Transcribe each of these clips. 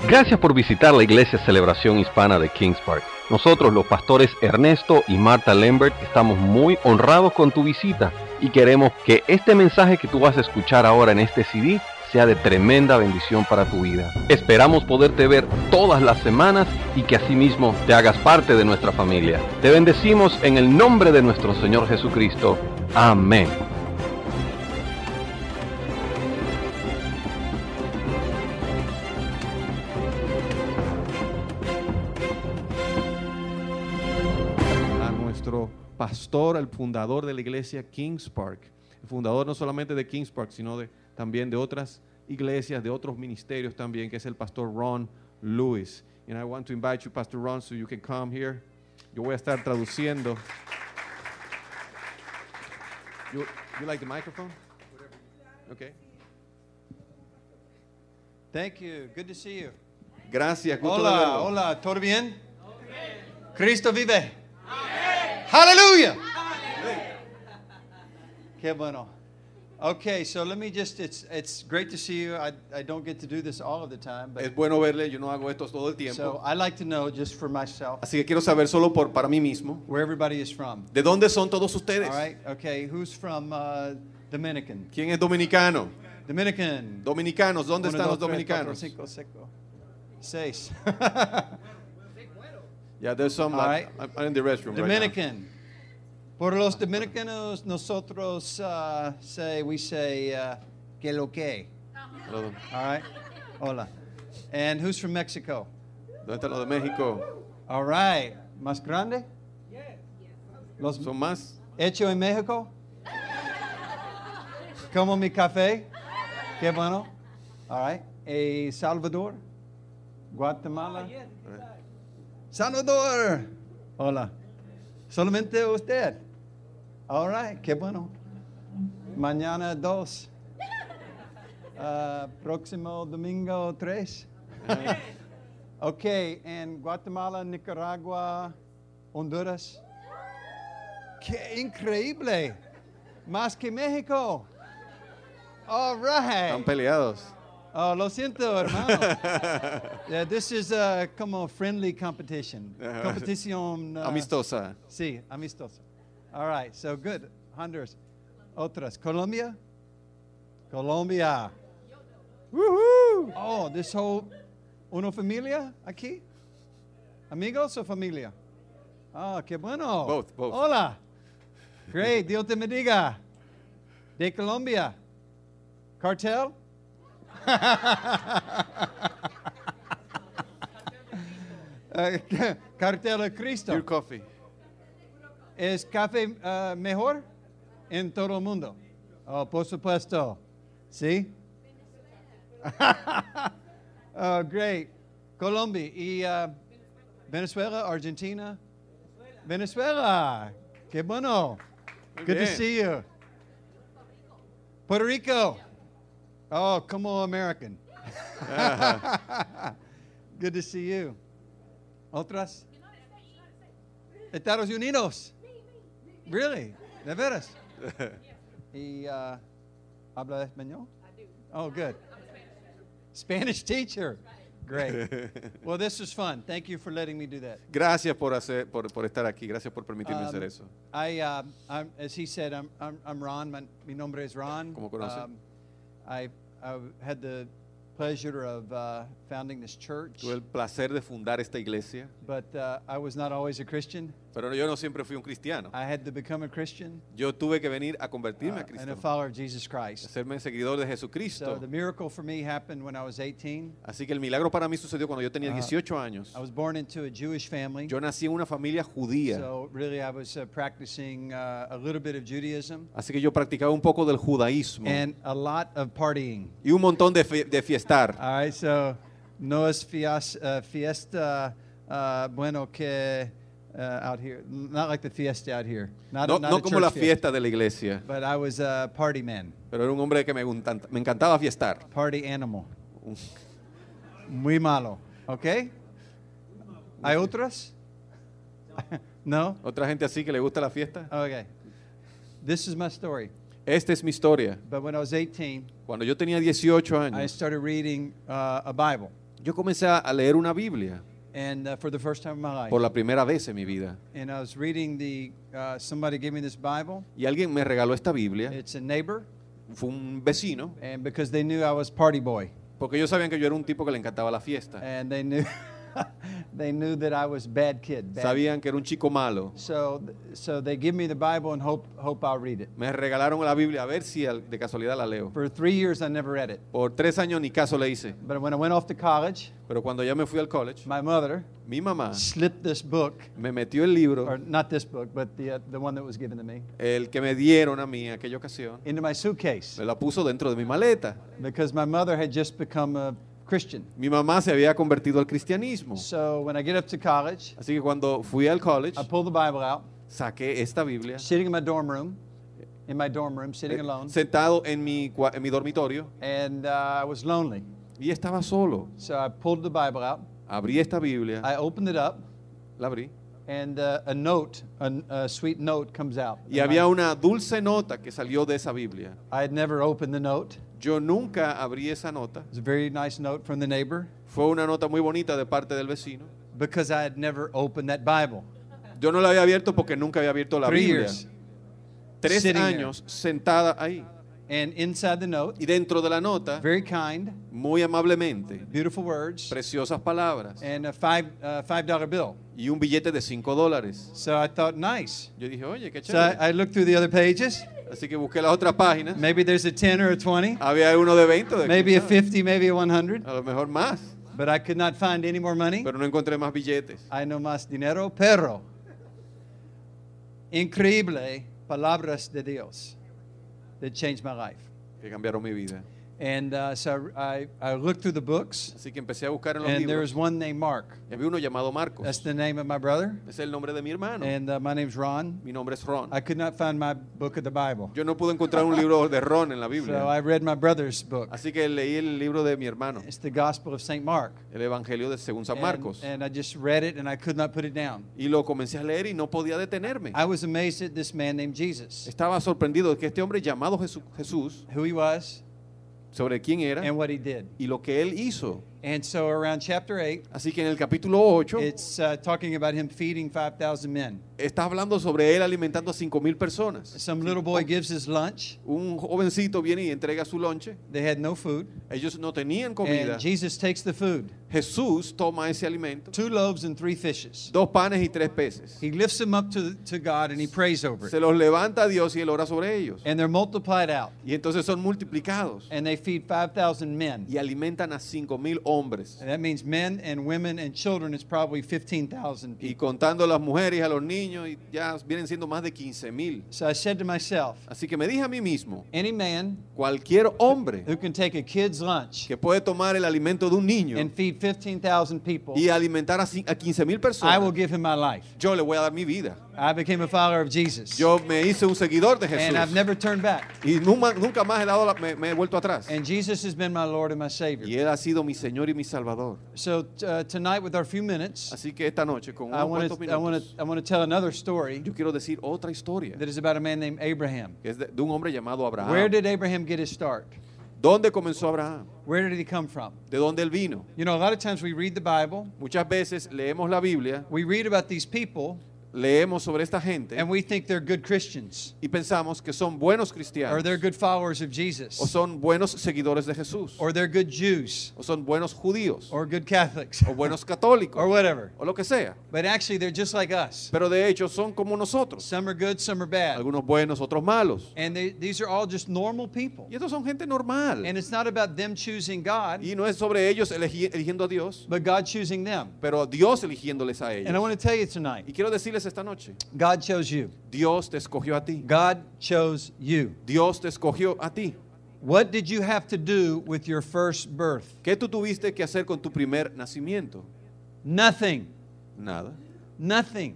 Gracias por visitar la Iglesia Celebración Hispana de Kings Park. Nosotros, los pastores Ernesto y Marta Lambert, estamos muy honrados con tu visita y queremos que este mensaje que tú vas a escuchar ahora en este CD sea de tremenda bendición para tu vida. Esperamos poderte ver todas las semanas y que asimismo te hagas parte de nuestra familia. Te bendecimos en el nombre de nuestro Señor Jesucristo. Amén. Pastor, el fundador de la iglesia Kings Park, el fundador no solamente de Kings Park, sino también de otras iglesias, de otros ministerios también, que es el pastor Ron Lewis. And I want to invite you, Pastor Ron, so you can come here. Yo voy a estar traduciendo. You like the microphone? Okay. Thank you. Good to see you. Gracias. Gusto de Hola, verlo. hola. ¿Todo bien? Cristo vive. Hallelujah. Qué bueno. Okay, so let me just, it's great to see you. I don't get to do this all of the time, but Es bueno verle, yo no hago esto todo el tiempo. so I like to know just for myself Así que quiero saber solo para mí mismo, where everybody is from. ¿de dónde son todos ustedes? All right, okay, who's from Dominican? ¿Quién es dominicano? Dominican. Dominicanos, ¿dónde Uno, están dos, los tres, cuatro, dominicanos? cinco, seis. Yeah, there's some All like, I'm in the restroom Dominican. Por los dominicanos, nosotros we say, que lo que. right now. All right? Hola. And who's from Mexico? ¿Dónde están los de México? All right. ¿Más grande? Los ¿Son más? hecho en México? Como mi café? Qué bueno. All right. Salvador? Guatemala? Salvador. Hola. Solamente usted. All right. Qué bueno. Mañana 2. Próximo domingo 3. Okay. And Guatemala, Nicaragua, Honduras. ¡Qué increíble! Más que México. All right. Están peleados. Oh, lo siento, hermano. Yeah, this is como friendly competition. Competición. Amistosa. Sí, amistosa. All right, so good. Honduras. Otras. Colombia? Colombia. Woohoo! Oh, this whole. ¿Una familia aquí? ¿Amigos o familia? Ah, qué bueno. Both. Hola. Great, Dios te bendiga. De Colombia. Cartel? Cartel de Cristo. Your coffee. ¿Es café mejor en todo el mundo? Oh, por supuesto. ¿Sí? Oh, great. Colombia y Venezuela, Argentina. Venezuela. Qué bueno. Muy Good to bien. see you. Puerto Rico. Oh, como American. Good to see you. ¿Otras? Estados Unidos. Really? ¿De veras? ¿Y habla español? Oh, good. Spanish teacher. Great. Well, this was fun. Thank you for letting me do that. Gracias por estar aquí. Gracias por permitirme hacer eso. As he said, I'm Ron. Mi nombre es Ron. ¿Cómo conoce? I had the pleasure of founding this church, Tuve el placer de fundar esta iglesia, but I was not always a Christian. pero yo no siempre fui un cristiano. I had to become a Christian Yo tuve que venir a convertirme a and a Cristo, follower of Jesus a Christ. serme seguidor de So Jesucristo. the miracle for me happened when I was 18. Así que el milagro para mí sucedió cuando yo tenía 18 años. I was born into a Jewish family. Yo nací en una familia judía, So really I was practicing a little bit of Judaism así que yo practicaba un poco del judaísmo and a lot of partying. y un montón de fiestar. All right, so no es fiesta bueno que out here, not like the fiesta out here, not No, not no a como church la fiesta. fiesta de la iglesia, But I was a party man, pero era un hombre que me encantaba fiestar. party animal. Muy malo, ¿ok? ¿Hay otras? No? Otra gente así que le gusta la fiesta. Okay. This is my story. Esta es mi historia. But when I was 18, Cuando yo tenía 18 I años, started reading a Bible. yo comencé a leer una Biblia and for the first time in my life. por la primera vez en mi vida. And I was reading somebody gave me this Bible. Y alguien me regaló esta Biblia. It's a neighbor, Fue un vecino, and because they knew I was party boy, porque ellos sabían que yo era un tipo que le encantaba la fiesta. and they knew they knew that I was bad kid. Bad. Sabían que era un chico malo. So they give me the Bible and hope I'll read it. Me regalaron la Biblia a ver si de casualidad la leo. For 3 years I never read it. Por 3 años ni caso le hice. But when I went off to college, Pero cuando ya me fui al college, my mother mi mamá slipped this book, me metió el libro, or not this book, but the one that was given to me, el que me dieron a mí en aquella ocasión, into my suitcase me la puso dentro de mi maleta. because my mother had just become a Christian. Mi mamá se había convertido al cristianismo. So when I get up to college, Así que cuando fui al college, I pull the Bible out, saqué esta Biblia, sitting in my dorm room, sitting alone, sentado en mi dormitorio, and I was lonely. y estaba solo. So I pulled the Bible out, Abrí esta Biblia, I opened it up, la abrí, and a sweet note comes out. y había una dulce nota que salió de esa Biblia. I had never opened the note. Yo nunca abrí esa nota. It was a very nice note from the neighbor Fue una nota muy bonita de parte del vecino. because I had never opened that Bible. Yo no la había abierto porque nunca había abierto la 3 Biblia. years. 3 sitting there. años sentada ahí. And inside the note, Y dentro de la nota, very kind, muy amablemente, beautiful words, preciosas palabras and a $5 bill. y un billete de $5. So I thought, nice. Yo dije, oye, qué So chévere. I looked through the other pages. Así que busqué las otras páginas. Maybe there's a 10 or a 20, Había uno de 20, de maybe a 15, 50, maybe a 100. a lo mejor más, But I could not find any more money. pero no encontré más billetes. Hay no más dinero, pero increíble palabras de Dios that changed my life. Que cambiaron mi vida. And so I looked through the books, Así que empecé a buscar en los and there libros. was one named Mark. Y había uno llamado Marcos. That's the name of my brother, Es el nombre de mi hermano. and my name's Ron. Mi nombre es Ron. I could not find my book of the Bible, Yo no pude encontrar un libro de Ron en la so Biblia. I read my brother's book. Así que leí el libro de mi hermano, It's the Gospel of St. Mark. el Evangelio de según San Marcos. And I just read it, and I could not put it down. Y lo comencé a leer y no podía detenerme. I was amazed at this man named Jesus, Estaba sorprendido de que este hombre llamado Jesús, who he was sobre quién era and what he did. y lo que él hizo. And so around chapter 8, Así que en el capítulo 8 it's talking about him feeding 5,000 men. está hablando sobre él alimentando a 5,000 personas. Some little boy gives his lunch. Un jovencito viene y entrega su lonche. They had no food. Ellos no tenían comida. And Jesus takes the food, Jesús toma ese alimento, 2 loaves and 3 fishes. 2 panes y 3 peces. He lifts them up to God and he prays over Se it. los levanta a Dios y él ora sobre ellos. And they're multiplied out. Y entonces son multiplicados And they feed 5,000 men. y alimentan a 5,000 hombres. And that means men and women and children is probably 15,000 Y people. contando a las mujeres y a los niños, y ya vienen siendo más de 15,000. So I said to myself, Así que me dije a mí mismo, any man cualquier hombre who can take a kid's lunch que puede tomar el alimento de un niño and feed 15,000 people, y alimentar a 15,000 I will personas, give him my life. yo le voy a dar mi vida. I became a follower of Jesus. Yo me hice un seguidor de And I've Jesús never turned back. y nunca más me he vuelto atrás. And Jesus has been my Lord and my Y Savior. Él ha sido mi Señor y mi Salvador. So tonight, with our few minutes, Así que esta noche, con I unos want cuantos to minutos, tell another story yo quiero decir otra historia, that is about a man named Abraham. que es de un hombre llamado Where Abraham. did Abraham get his start? ¿Dónde comenzó Abraham? Where did he come from? ¿De dónde él vino? You know, a lot of times we read the Bible, Muchas veces leemos la Biblia, we read about these people, leemos sobre esta gente and we think they're good Christians y pensamos que son buenos or cristianos, they're good followers of o Jesus son buenos seguidores de Jesús, or they're good Jews o son buenos judíos, or good Catholics o buenos católicos, or whatever. o lo que sea. But actually, they're just like us. Pero de hecho son como nosotros, Some are good, some are bad. algunos buenos, otros malos. And these are all just normal people. Y estos son gente normal. And it's not about them choosing God, Y no es sobre ellos eligiendo a Dios, but God choosing them. pero Dios eligiéndoles a And I ellos. want to tell you tonight, Y quiero decirles esta noche, God chose you. Dios te escogió a ti. God chose you. Dios te escogió a ti. What did you have to do with your first birth? ¿Qué tú tuviste que hacer con tu primer nacimiento? Nothing. Nada. Nothing.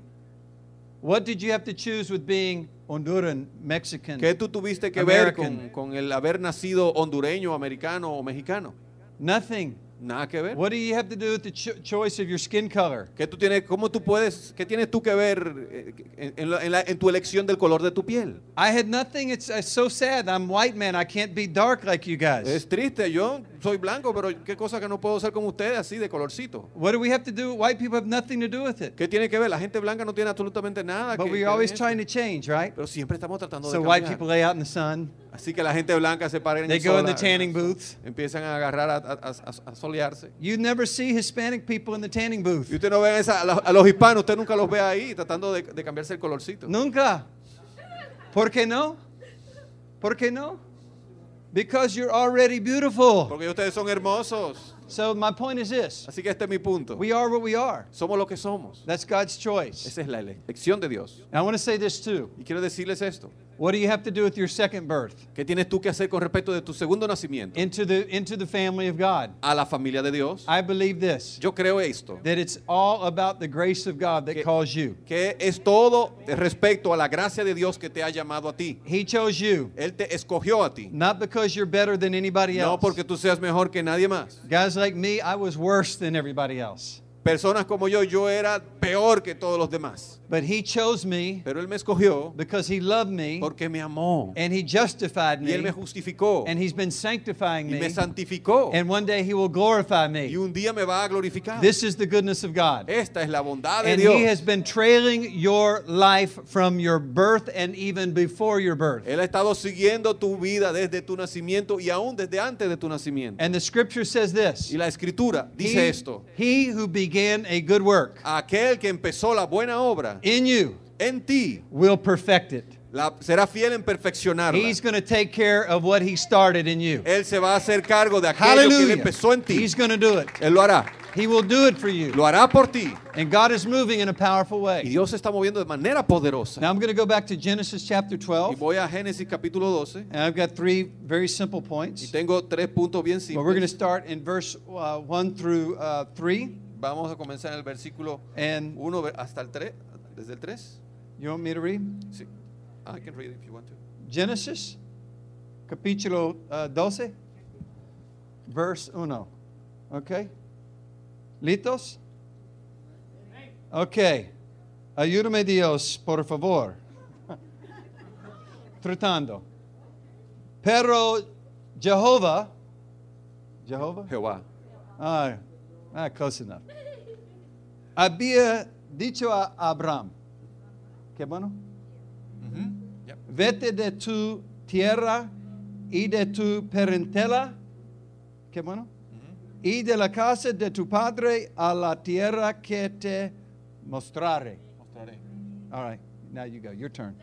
What did you have to choose with being Honduran, Mexican, ¿Qué tú tuviste que ver American? con el haber nacido hondureño, americano o mexicano? Nothing. Nada que ver. What do you have to do with the choice of your skin color? ¿Qué tú tienes, qué tienes tú que ver en tu elección del color de tu piel? I had nothing. It's so sad. I'm white man. I can't be dark like you guys. Es triste, yo soy blanco, pero qué cosa que no puedo ser como ustedes, así de colorcito. What do we have to do? White people have nothing to do with it. ¿Qué tiene que ver? La gente blanca no tiene absolutamente nada But que we're ver always en trying eso. to change, right? Pero siempre estamos tratando So de white cambiar. people lay out in the sun. Así que la gente blanca se para en They el go sol, in the tanning booths. empiezan a agarrar a solearse. You never see Hispanic people in the tanning booth. Y usted no ve a los hispanos, usted nunca los ve ahí tratando de cambiarse el colorcito. Nunca. ¿Por qué no? ¿Por qué no? Because you're already beautiful. Porque ustedes son hermosos. So my point is this. Así que este es mi punto. We are what we are. Somos lo que somos. That's God's choice. Esa es la elección de Dios. And I want to say this too. Y quiero decirles esto. What do you have to do with your second birth? ¿Qué tienes tú que hacer con respecto de tu segundo nacimiento? Into the family of God. A la familia de Dios. I believe this. Yo creo esto. That it's all about the grace of God that calls you. Que es todo respecto a la gracia de Dios que te ha llamado a ti. He chose you. Él te escogió a ti. Not because you're better than anybody else. No porque tú seas mejor que nadie más. Guys like me, I was worse than everybody else. Personas como yo era peor que todos los demás. But he chose me Pero Él me escogió because he loved me porque me amó. and he justified Y Él me me justificó. and he's been sanctifying Y me me santificó. and one day he will glorify Y me. un día me va a glorificar. This is the goodness of God. Esta es la bondad de And Dios. he has been trailing your life from your birth and even before your birth. Él ha estado siguiendo tu vida desde tu nacimiento y aún desde antes de tu nacimiento. And the scripture says this. Y la escritura dice esto. He who began a good work Aquel que empezó la buena obra in you en ti will perfect it. será fiel en perfeccionarla. He's going to take care of what he started in you. Él se va a hacer cargo de aquello que Él Hallelujah. empezó en ti. He's going to do it. Él lo hará. He will do it for you. Lo hará por ti. And God is moving in a powerful Y way. Dios se está moviendo de manera poderosa. Now I'm going to go back to Genesis chapter Y 12. voy a Génesis capítulo 12. And I've got three very simple Y points. tengo 3 puntos bien But we're going to simples. start in verse 1 through 3. Vamos a comenzar en el versículo And 1 hasta el 3. Desde el 3. you want me to read? Sí. I can read it if you want to. Genesis capítulo 12, verse 1. Okay? ¿Listos? Ok. Ayúdame Dios, por favor. Tratando. Pero Jehová. Jehová. Close enough. Había dicho a Abraham. ¿Qué bueno? Yep. Vete de tu tierra y de tu parentela. ¿Qué bueno? Y de la casa de tu padre a la tierra que te mostraré. Mostraré. All right, now you go. Your turn.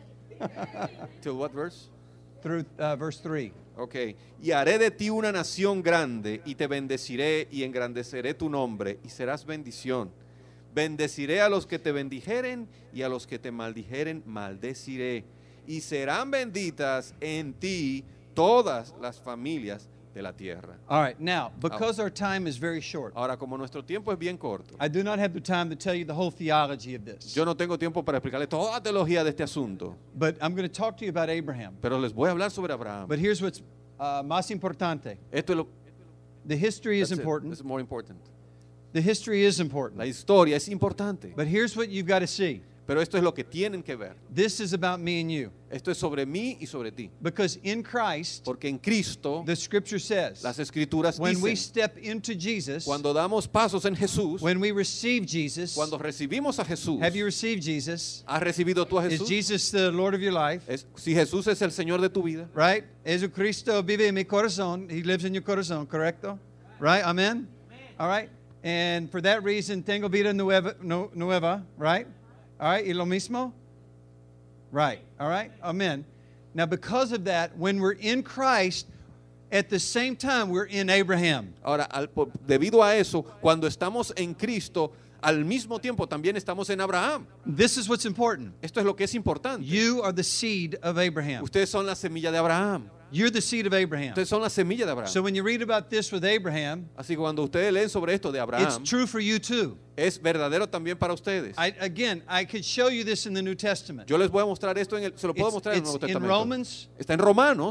Till what verse? Through verse 3. Ok. Y haré de ti una nación grande y te bendeciré y engrandeceré tu nombre y serás bendición. Bendeciré a los que te bendijeren y a los que te maldijeren maldeciré. Y serán benditas en ti todas las familias de la tierra. All right, now, because our time is very short, Ahora, como nuestro tiempo es bien corto, I do not have the time to tell you the whole theology of this. yo no tengo tiempo para explicarle toda la teología de este asunto, But I'm going to talk to you about Abraham. pero les voy a hablar sobre Abraham. But here's what's más importante. Esto es lo The history is that's it. important. This is more important. The history is La important. historia es importante, But here's what you've got to see. pero esto es lo que tienen que ver. This is about me and you. Esto es sobre mí y sobre ti, Because in Christ, porque en Cristo the scripture says, las escrituras when we dicen, step into Jesus, cuando damos pasos en Jesús, when we receive Jesus, cuando recibimos a Jesús, have you received Jesus? ¿has recibido tú a Is Jesús? Jesus the Lord of your life? Si Jesús es el Señor de tu vida, Right? Jesucristo vive en mi corazón. He lives in your corazón, correcto? Right? Amen? All right? And for that reason, tengo vida nueva, right? All right? Y lo mismo? Right. All right? Amen. Now, because of that, when we're in Christ, at the same time, we're in Abraham. ahora, debido a eso, cuando estamos en Cristo, al mismo tiempo también estamos en Abraham. This is what's important. Esto es lo que es importante. You are the seed of Abraham. Ustedes son la semilla de Abraham. You're the seed of Abraham. Ustedes son la semilla de Abraham. So when you read about this with Abraham, Así que cuando ustedes leen sobre esto de it's Abraham, true for you too. es verdadero también para ustedes. I could show you this in the New Testament. Yo les voy a mostrar esto, se lo puedo It's, mostrar en el it's Nuevo in Testamento. Romans Está en Romanos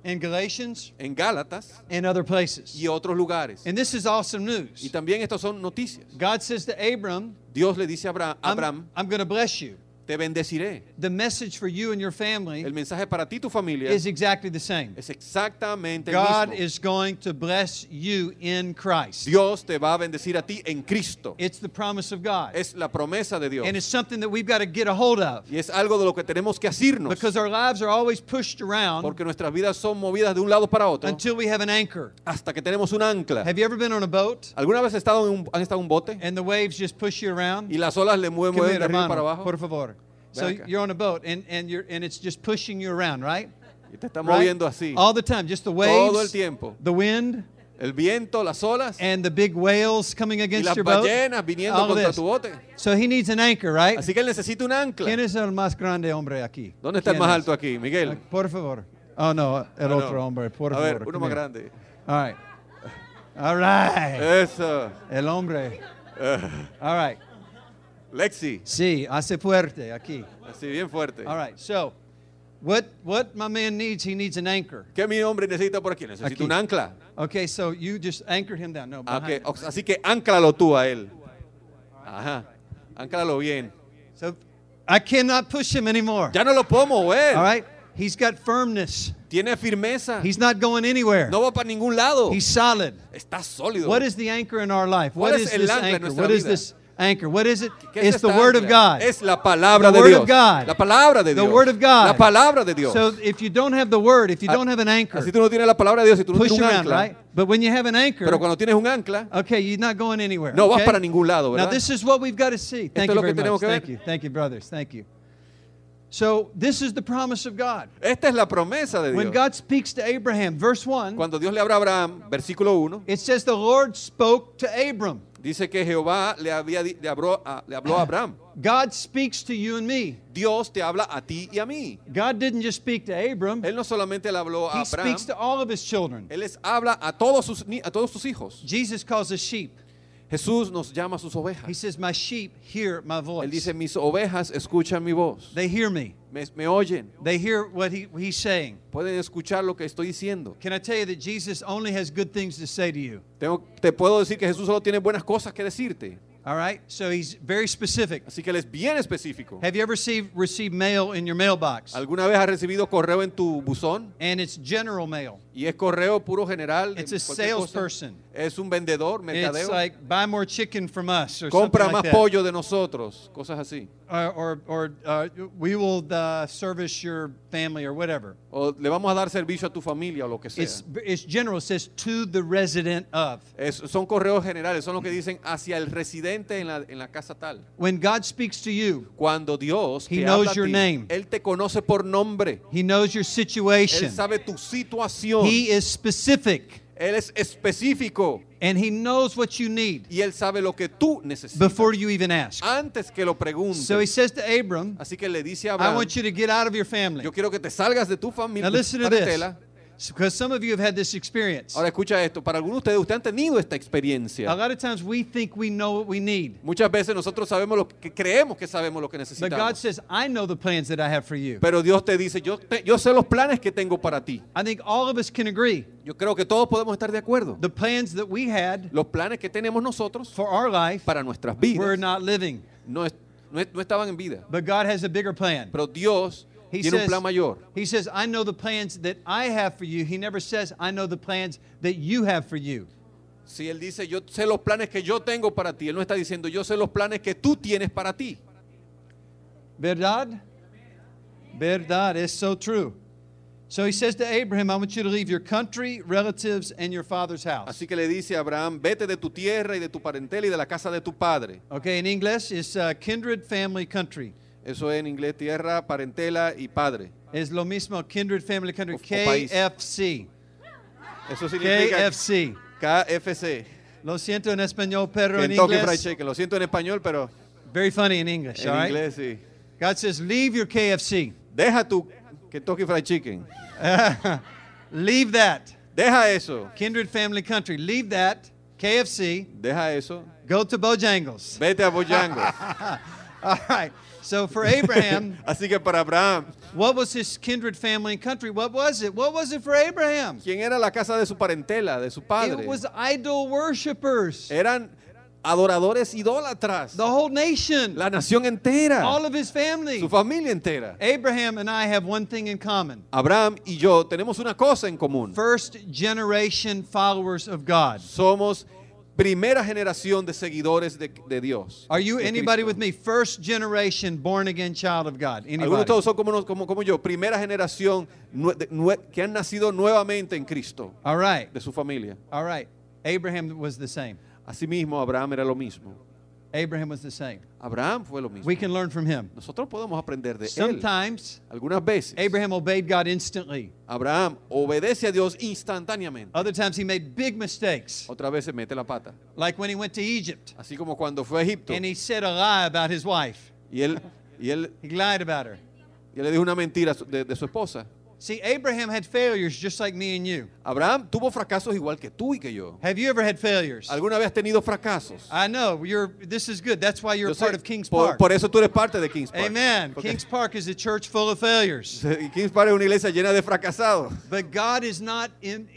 in Galatians, en Gálatas and other places. y otros lugares. And this is awesome Y news. también estas son noticias. God says to Abram, Dios le dice a Abraham, I'm going to bless you. te bendeciré. The message for you and your family El mensaje para ti y tu familia is exactly the same. es exactamente el God mismo. is going to bless you in Christ. Dios te va a bendecir a ti en Cristo. It's the promise of God. Es la promesa de Dios. And it's something that we've got to get a hold of, Y es algo de lo que tenemos que asirnos. because our lives are always pushed around Porque nuestras vidas son movidas de un lado para otro until we have an anchor. hasta que tenemos un ancla. Have you ever been on a boat ¿Alguna vez han estado en un bote and the waves just push you around? y las olas le mueven Come de here, arriba para hermano, abajo? por favor. So Ven acá. you're on a boat and it's just pushing you around, right? Y te está Right? moviendo así. All the time, just the Todo el waves, tiempo. the wind, El viento, las olas and the big whales coming y against las your boat. ballenas viniendo All of contra this. tu bote. So he needs an anchor, right? Así que él necesita un ancla. ¿Quién es el más grande hombre aquí? ¿Dónde está el ¿Quién más es? alto aquí? Miguel. Por favor. Oh, no, el No, otro no. hombre, por A favor. ver, uno come más here. grande. All right. All right. Eso. El hombre. All right. Lexi. Sí, hace fuerte aquí. Así, bien fuerte. All right. So, what my man needs, he needs an anchor. ¿Qué mi hombre necesita por aquí? Necesita Aquí. un ancla. Okay, so you just anchored him down. No, behind him. Así que ánclalo tú a él. Ajá. Ánclalo bien. So I cannot push him anymore. Ya no lo puedo mover. All right? He's got firmness. Tiene firmeza. He's not going anywhere. No va para ningún lado. He's solid. Está sólido. What is the anchor in our life? ¿Cuál What es is el this ancla en anchor? nuestra What is vida? this anchor? What is it? ¿Qué es It's the esta Word of ancla? God. Es la palabra The de Word Dios. of God. La palabra de The Dios. Word of God. La palabra de Dios. So if you don't have the Word, if you don't have an anchor, Así tú no tienes la palabra de Dios y tú no push tienes un around, ancla. right? But when you have an anchor, Pero cuando tienes un ancla, okay, you're not going anywhere. no vas okay? para ningún lado, Now ¿verdad? this is what we've got to see. Thank es you lo que very tenemos much. que ver. Thank you. Thank you, brothers. Thank you. So this is the promise of God. Esta es la promesa de When Dios. God speaks to Abraham, verse 1, Cuando Dios le habla a Abraham, versículo 1, it says the Lord spoke to Abram. dice que Jehová le habló a Abraham. God speaks to you and me. Dios te habla a ti y a mí. God didn't just speak to Abram. Él no solamente le habló a He Abraham, speaks to all of his children. Él les habla a todos sus hijos. Jesus calls us sheep. Jesús nos llama a sus He ovejas. says, my sheep hear my Él voice. dice, mis ovejas escuchan mi voz. They hear me. Me oyen. They hear what he's saying. Pueden escuchar lo que estoy diciendo. Can I tell you that Jesus only has good things to say to you? Te puedo decir que Jesús solo tiene buenas cosas que decirte. All right? So he's very specific. Así que Él es bien específico. Have you ever received mail in your mailbox? ¿Alguna vez has recibido correo en tu buzón? And it's general mail. Y es correo puro general. It's a cualquier cosa. salesperson. Es un vendedor, It's mercadeo. like, buy more chicken from us or Compra something más like that. pollo de nosotros. Cosas así. We will service your family or whatever. O le vamos a dar servicio a tu familia o lo que sea. It's general. It says to the resident of. Son correos generales. Son los que dicen hacia el residente en la casa tal. When God speaks to you, Cuando Dios He te knows habla a your ti, name. Él te conoce por nombre. He knows your Él situation. sabe tu situación. He is specific. Él es específico. And He knows what you need Y Él sabe lo que tú necesitas. before you even ask. Antes que lo preguntes. So He says to Abram, Así que le dice a I Abraham, want you to get out of your family. yo quiero que te salgas de tu familia. Now listen to parentela. this. Because some of you have had this experience. Ahora escucha esto. Para algunos de ustedes han tenido esta A experiencia. lot of times we think we know what we need. Muchas veces nosotros sabemos lo que creemos que sabemos lo que But God necesitamos. says, I know the plans that I have for you. Pero Dios te dice, yo sé los planes que tengo para ti. I think all of us can agree. Yo creo que todos podemos estar de acuerdo. The plans that we had Los planes que tenemos nosotros for our life para nuestras were vidas not living. no estaban en vida. But God has a bigger plan. Pero Dios He tiene un says, plan mayor. He says, I know the plans that I have for you. He never says, I know the plans that you have for you. Si Él dice, yo sé los planes que yo tengo para ti, Él no está diciendo, yo sé los planes que tú tienes para ti. ¿Verdad? Verdad. It's so true. So He says to Abraham, I want you to leave your country, relatives, and your father's house. Así que le dice a Abraham, vete de tu tierra y de tu parentela y de la casa de tu padre. Okay, in English, it's kindred, family, country. Eso es en inglés, tierra, parentela y padre. Es lo mismo, kindred, family, country. O país. KFC. Eso significa KFC. KFC. Lo siento en español, pero en Kentucky Fried inglés. Chicken. Lo siento en español, pero Very funny in English, all en right? inglés sí. God says, leave your KFC. Deja tu Kentucky Fried Chicken. Leave that. Deja eso. Kindred, family, country. Leave that. KFC. Deja eso. Go to Bojangles. Vete a Bojangles. All right. So for Abraham, Así que para Abraham, what was his kindred, family, and country? What was it? What was it for Abraham? ¿quién era la casa de su parentela, de su padre? It was idol worshipers. Eran adoradores idólatras. The whole nation. La nación entera. All of his family. Su familia entera. Abraham and I have one thing in common. Abraham y yo tenemos una cosa en común. First generation followers of God. Somos primera generación de seguidores de Dios. Are you de anybody Cristo. with me? First generation born again child of God. Algunos de Anybody? todos son como yo, primera generación que han nacido nuevamente en Cristo, All right. de su familia. All right. Abraham was the same. Asimismo, Abraham era lo mismo. Abraham was the same. Abraham fue lo mismo. We can learn from him. Nosotros podemos aprender de él. Sometimes Algunas veces, Abraham obeyed God instantly. Abraham obedece a Dios instantáneamente. Other times he made big mistakes. Otra vez se mete la pata. Like when he went to Egypt Así como cuando fue a Egipto and he said a lie about his wife. y él He lied about her. le dijo una mentira de su esposa. See, Abraham had failures just like me and you. Abraham tuvo fracasos igual que tú y que yo. Have you ever had failures? ¿Alguna vez has tenido fracasos? I know. This is good. That's why you're Yo a part sé, of Kings por, Park. por eso tú eres parte de Kings Park. Amen. Porque Kings Park is a church full of failures. Kings Park es una iglesia llena de fracasados. But God is not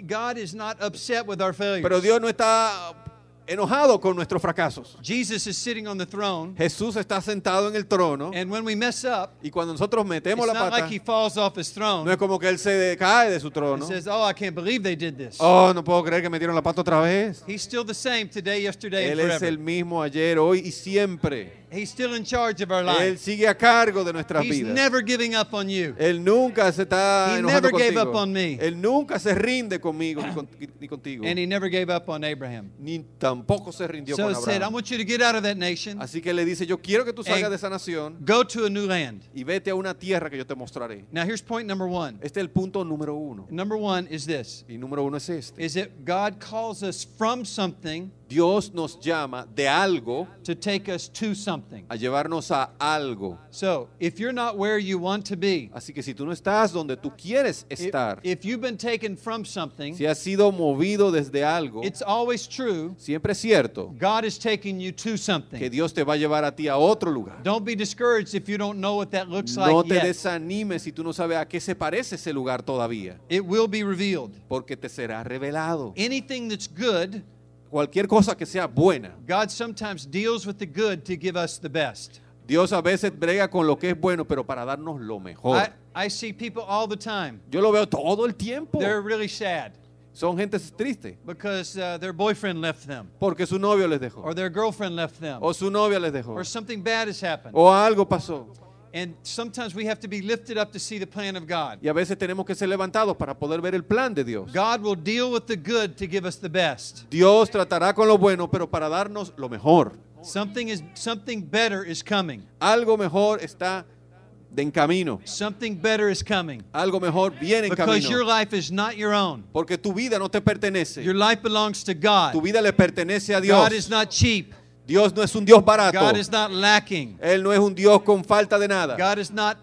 upset with our failures. Pero Dios no está enojado con nuestros fracasos. Jesus is sitting on the throne, Jesús está sentado en el trono and when we mess up, y cuando nosotros metemos it's la not pata, like he falls off his no throne es como que él se cae de su and trono. says, "Oh, I can't believe they did this." Oh, no puedo creer que metieron la pata otra vez. He's still the same today, yesterday, and Él es el forever. mismo ayer, hoy y siempre. He's still in charge of our Él life. sigue a cargo de nuestras He's vidas. never giving up on you. Él nunca se está He enojando never gave contigo. up on me. Él nunca se rinde conmigo ni contigo. And he never gave up on Abraham. Ni tampoco se rindió So con he said, I Abraham. want you to get out of that nation, Así que le dice, yo quiero que tú salgas And de esa nación go to a new land. y vete a una tierra que yo te mostraré. Now here's point number one. Este es el punto número uno. Number one is this, Y número uno es este. is that God calls us from something Dios nos llama de algo to take us to something. a llevarnos a algo. So if you're not where you want to be, Así que si tú no estás donde tú quieres estar, if you've been taken from something, si has sido movido desde algo, it's always true, siempre es cierto God is taking you to que something. Dios te va a llevar a ti a otro lugar. Don't be discouraged if you don't know what that looks No like te yet. desanimes si tú no sabes a qué se parece ese lugar todavía, It will be revealed. porque te será revelado. Anything that's good, Cualquier cosa que sea buena, God sometimes deals with the good to give us the best. Dios a veces brega con lo que es bueno, pero para darnos lo mejor. I see people all the time. Yo lo veo todo el tiempo. They're really sad Son gente triste because their boyfriend left them, porque su novio les dejó, or their girlfriend left them, o su novia les dejó, or something bad has happened. o algo pasó. And sometimes we have to be lifted up to see the plan of God. Y a veces tenemos que ser levantados para poder ver el plan de Dios. God will deal with the good to give us the best. Dios tratará con lo bueno, pero para darnos lo mejor. Something better is coming. Algo mejor está en camino. Something better is coming. Algo mejor viene en Because your camino. life is not your own. Porque tu vida no te pertenece. Your life belongs to Tu God. vida le pertenece a Dios. God is not cheap. Dios no es un Dios barato. God is not lacking. Él no es un Dios con falta de nada. God is not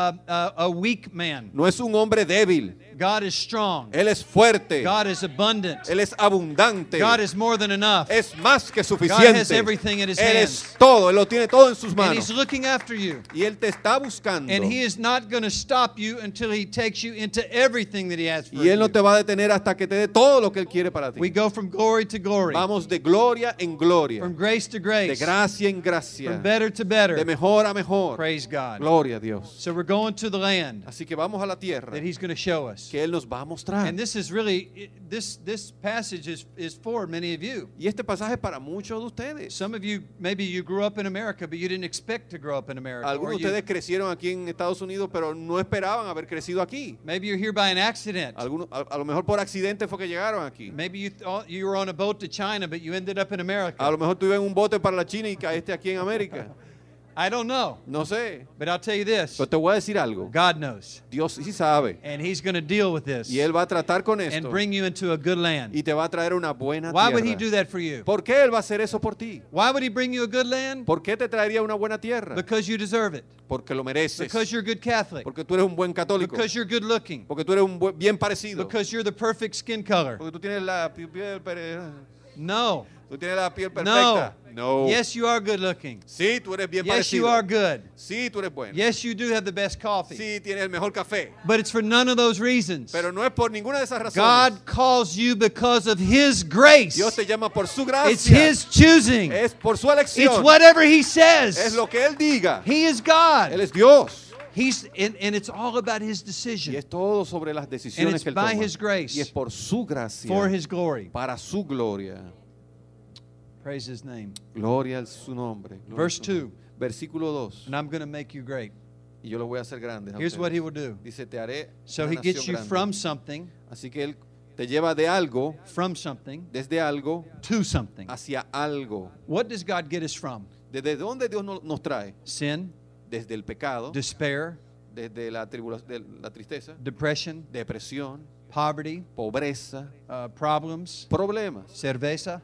a weak man. No es un hombre débil. God is strong. Él es fuerte. God is abundant. Él es abundante. God is more than enough. Es más que God suficiente. has everything in his Él hands. es todo. Él lo tiene todo en sus And manos. he's looking after you. Y Él te está buscando. And he is not going to stop you until he takes you into everything that he has for Y Él no te you. va a detener hasta que te dé todo lo que Él quiere para ti. We go from glory to glory. Vamos de gloria en gloria. From grace to De grace. gracia en gracia. From better to De better. mejor a mejor. Praise God. Gloria a Dios. So we're going to the land Así que vamos a la tierra that he's going to show us. que Él nos va a mostrar. And this is really, this passage is for many of you. Y este pasaje es para muchos de ustedes. Some of you, maybe you grew up in America, but you didn't expect to grow up in America. Or Algunos de ustedes crecieron aquí en Estados Unidos, pero no esperaban haber crecido aquí. maybe you're here by an accident. Algunos, a lo mejor por accidente fue que llegaron aquí. Maybe you thought you were on a boat to China, but you ended up in A America. lo mejor tú ibas en un bote para la China y caíste aquí en América. I don't know, No sé. but I'll tell you this. Pero te voy a decir algo. God knows. Dios sí sabe. And he's going to deal with this Y Él va a tratar con and esto. bring you into a good land. Y te va a traer una buena Why would he tierra. do that for you? ¿Por qué Él va a hacer eso por ti? Why would he bring you a good land? ¿Por qué te traería una buena tierra? Because you deserve it. Porque lo mereces. Because you're a good Catholic. Porque tú eres un buen católico. Because you're good looking. Porque tú eres un bien parecido. Because you're the perfect skin color. Porque tú tienes la piel No. Tú tienes la piel No. perfecta. No. Yes, you are good looking. Sí, tú eres bien Yes, you parecido. are good. Sí, tú eres bueno. Yes, you do have the best coffee. Sí, tienes el mejor café. But it's for none of those reasons. Pero no es por ninguna de esas razones. God calls you because of His grace. Dios te llama por su It's gracia. His choosing. Es por su It's elección. whatever He says. Es lo que Él diga. He is Él God. es Dios. And it's all about His Y decision es todo sobre las And decisiones it's que Él by toma. His grace. Y es por su gracia. for His glory. Para su gloria. Praise His name. Gloria a su nombre. Gloria Verse a su nombre. 2. Versículo 2. And I'm going to make you great. Y yo lo voy a hacer grande. Here's what He will do. Dice, te haré So una He gets nación you grande. from something, Así que Él te lleva de algo, desde algo, to something. hacia algo. What does God get us from? ¿Desde dónde Dios nos trae? Sin, Desde el pecado, despair, desde la tribulación, de la tristeza, depression, depresión, poverty, pobreza, problems, problemas, cerveza,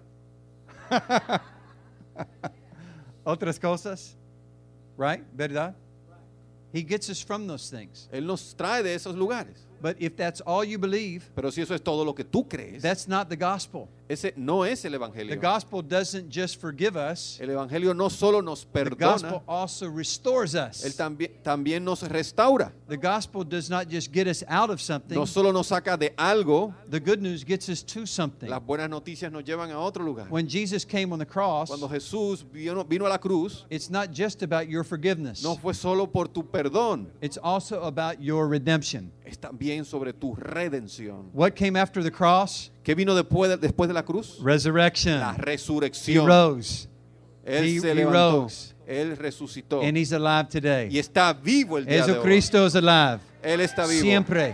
otras cosas, right? ¿Verdad? He gets us from those things. Él nos trae de esos lugares. But if that's all you believe, Pero si eso es todo lo que tú crees, that's not the gospel. ese no es el The evangelio. gospel doesn't just forgive us, El evangelio no solo nos the perdona, gospel also restores us. él también nos restaura. The gospel does not just get us out of something, No solo nos saca de algo, the good news gets us to something. las buenas noticias nos llevan a otro lugar. When Jesus came on the cross, Cuando Jesús vino a la cruz, it's not just about your forgiveness. no fue solo por tu perdón, It's also about your redemption. es también sobre tu redención. What came after the cross? ¿Qué vino después de la cruz? Resurrection. La He resurrección. rose, Él se he levantó, rose. Él resucitó and He's alive y today. está vivo el día de hoy. Jesucristo is alive. Él está vivo. Siempre.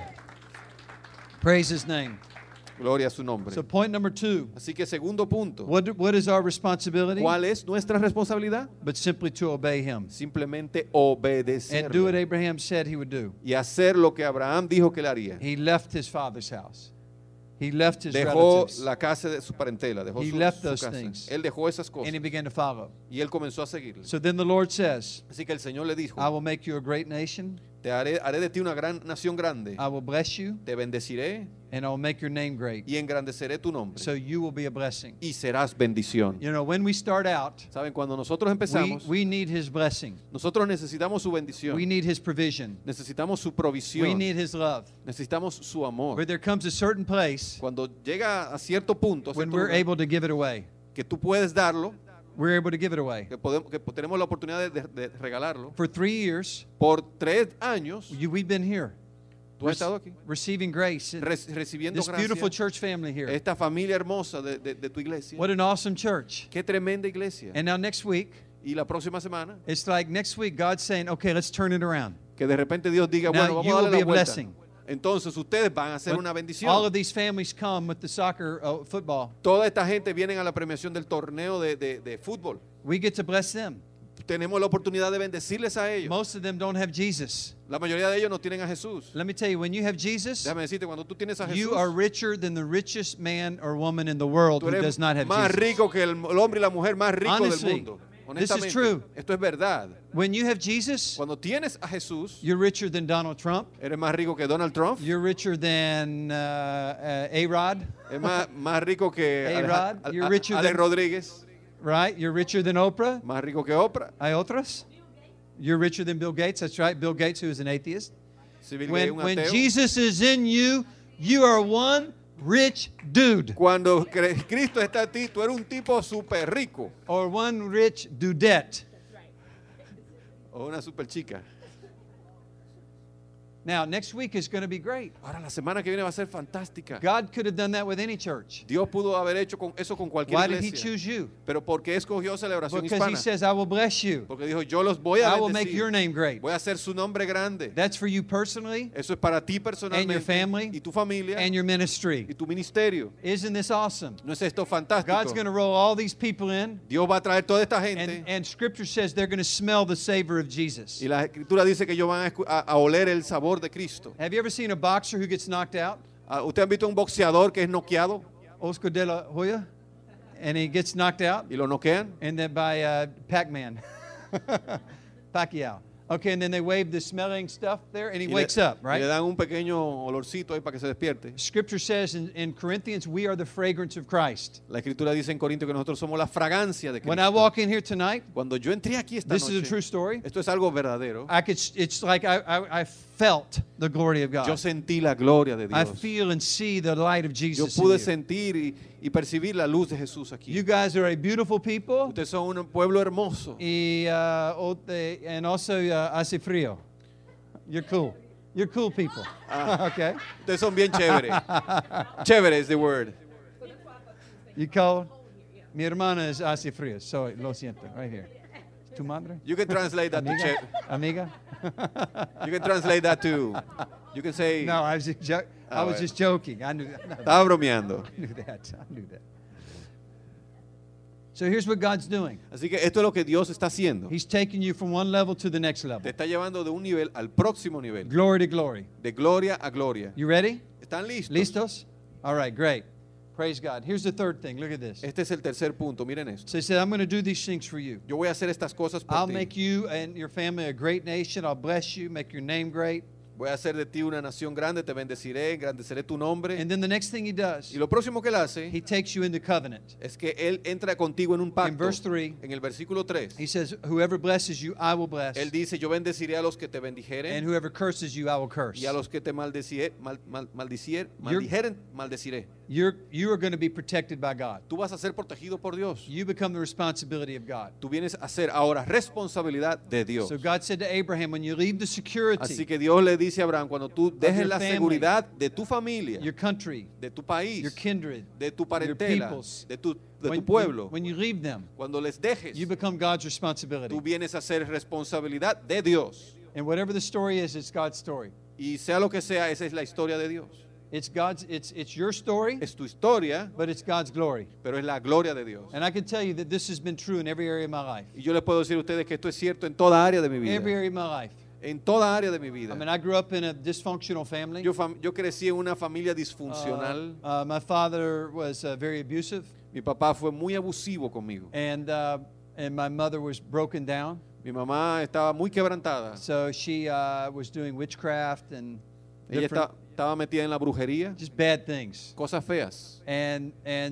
Praise His name. Gloria a su nombre. So point number 2. Así que segundo punto, What is our responsibility? ¿cuál es nuestra responsabilidad? But simply to obey Him. Simplemente And do what obedecerle Abraham said He would do. y hacer lo que Abraham dijo que él haría. He left his father's house. He left his Dejó relatives. la casa de su parentela, dejó He su left su those casa. things. Él dejó esas And he cosas began to follow. y él comenzó a seguirle. So then the Lord says, Así que el Señor le dijo, I will make you a great nation. te haré de ti una gran nación grande, I will bless you. te bendeciré And I will make your name great. y engrandeceré tu nombre So you will be a blessing. y serás bendición. You know, when we start out, Saben, cuando nosotros empezamos, we need His blessing. nosotros necesitamos su bendición, We need His provision. necesitamos su We provisión, need His love. necesitamos su amor. But there comes a certain place Cuando llega a cierto punto, a when cierto we're lugar, able to give it away. que tú puedes darlo, We're able to give it away. que tenemos la oportunidad de regalarlo, For 3 years, por 3 años, we've been here. tú has estado aquí, Receiving grace. recibiendo This beautiful gracia, church family here. esta familia hermosa de tu iglesia. What an awesome church. Qué tremenda iglesia. And now next week, Y la próxima semana, it's like next week God's saying, okay, let's turn it around. que de repente Dios diga, Now bueno, you vamos a will darle be la a vuelta. blessing. Entonces ustedes van a ser When una all bendición. of these families come with the soccer, football. Toda esta gente viene a la premiación del torneo de fútbol. We get to bless them. Tenemos la oportunidad de bendecirles a ellos. Most of them don't have Jesus. La mayoría de ellos no tienen a Jesús. Let me tell you, when you have Jesus, Déjame decirte, cuando tú tienes a Jesús, you are richer than the richest man or woman in the world tú who eres does not have más Jesus. rico que el hombre y la mujer más rico Honestly, del mundo. this is Honestamente, true. esto es verdad. When you have Jesus, Cuando tienes a Jesús, you're richer than Donald Trump. eres más rico que Donald Trump, You're richer than A-Rod, es más rico que A-Rod, you're richer Alex than- Rodríguez, right? You're richer than Oprah. más rico que Oprah. Hay otros? You're richer than Bill Gates. That's right, Bill Gates, who is an atheist. Si Bill Gates es When un ateo. Jesus is in you, you are one rich dude Cuando Cristo está en ti, tú eres un tipo súper rico or one rich dudette. o una súper chica. Now, next week is going to be great. Ahora la semana que viene va a ser fantástica. God could have done that with any church. Dios pudo haber hecho eso con cualquier Why did He iglesia. choose you? Pero ¿por qué escogió Celebración Because He Hispana? says, I will bless you. Porque dijo, yo los voy a I will make your bendecir. name great. Voy a hacer su nombre grande. That's for you personally Eso es para ti and personalmente your family y tu familia and your y ministry. tu ministerio. Isn't this awesome? ¿No es esto fantástico? God's going to roll all these people in, Dios va a traer toda esta gente and Scripture says they're going to smell the savor of Jesus. y la Escritura dice que ellos van a oler el sabor de Cristo. Have you ever seen a boxer who gets knocked out? ¿Usted ha visto un boxeador que es noqueado Oscar de la Hoya? And he gets knocked out, y lo noquean? and then by Pac-Man, Pacquiao. Okay, and then they wave the smelling stuff there, and he Y wakes le, up, y le right? dan un pequeño olorcito ahí para que se despierte. Scripture says in Corinthians, we are the fragrance of Christ. La Escritura dice en Corintios que nosotros somos la fragancia de When I Cristo. walk in here tonight, Cuando yo entré aquí esta this is a noche, true story. esto es algo verdadero. It's like I felt the glory of Yo God. sentí la gloria de I Dios. feel and see the light of Yo Jesus in pude you. sentir y percibir la luz de Jesús aquí. You guys are a beautiful people. Ustedes son un pueblo hermoso. And also hace frío. You're cool. You're cool people. Okay. Ustedes son bien chévere. Chévere is the word. You cold? Mi hermana es hace frío, so lo siento. Right here. ¿Tu madre? You can translate that to Amiga? You can translate that to. You can say. No, I was bueno. just joking. I knew that. Estaba bromeando. I knew that. So here's what God's doing. Así que esto es lo que Dios está haciendo. He's taking you from one level to the next Te level. está llevando de un nivel al próximo nivel. Glory to glory. De gloria a gloria. You ready? ¿Están listos? Listos? All right, great. Praise God. Here's the third thing. Look at this. Este es el tercer punto. Miren esto. So he said, I'm going to do these things for you. Yo voy a hacer estas cosas por I'll ti. make you and your family a great nation. I'll bless you, make your name great. Voy a hacer de ti una nación grande, te bendeciré, engrandeceré tu nombre. And then the next thing he does, Y lo próximo que él hace he takes you into covenant. es que él entra contigo en un pacto. In verse 3, En el versículo 3, he says, whoever blesses you, I will bless. él dice, yo bendeciré a los que te And bendijeren whoever curses you, I will curse. y a los que te maldijeren, maldeciré. You are going to be protected by God. Tú vas a ser protegido por Dios. You become the responsibility of God. Tú vienes a ser ahora responsabilidad de Dios. So God said to Abraham, when you leave the security, Así que Dios le dice a Abraham, cuando tú dejes your la family, seguridad de tu familia, your country, de tu país, your kindred, de tu your parentela, peoples, de tu when, pueblo, when you leave them, cuando les dejes, you become God's responsibility. tú vienes a ser responsabilidad de Dios. And whatever the story is, it's God's story. Y sea lo que sea, esa es la historia de Dios. It's your story, Es tu historia, but it's God's glory. pero es la gloria de Dios. And I can tell you that this has been true in every area of my life. Y yo les puedo decir a ustedes que esto es cierto en toda área de mi Every vida. area of my life. En toda área de mi vida. I mean, I grew up in a dysfunctional family. Yo crecí en una familia disfuncional. My father was very abusive, Mi papá fue muy abusivo conmigo. and my mother was broken down. Mi mamá estaba muy quebrantada. So she was doing witchcraft and Ella different, estaba metida en la brujería, just bad things. cosas feas. And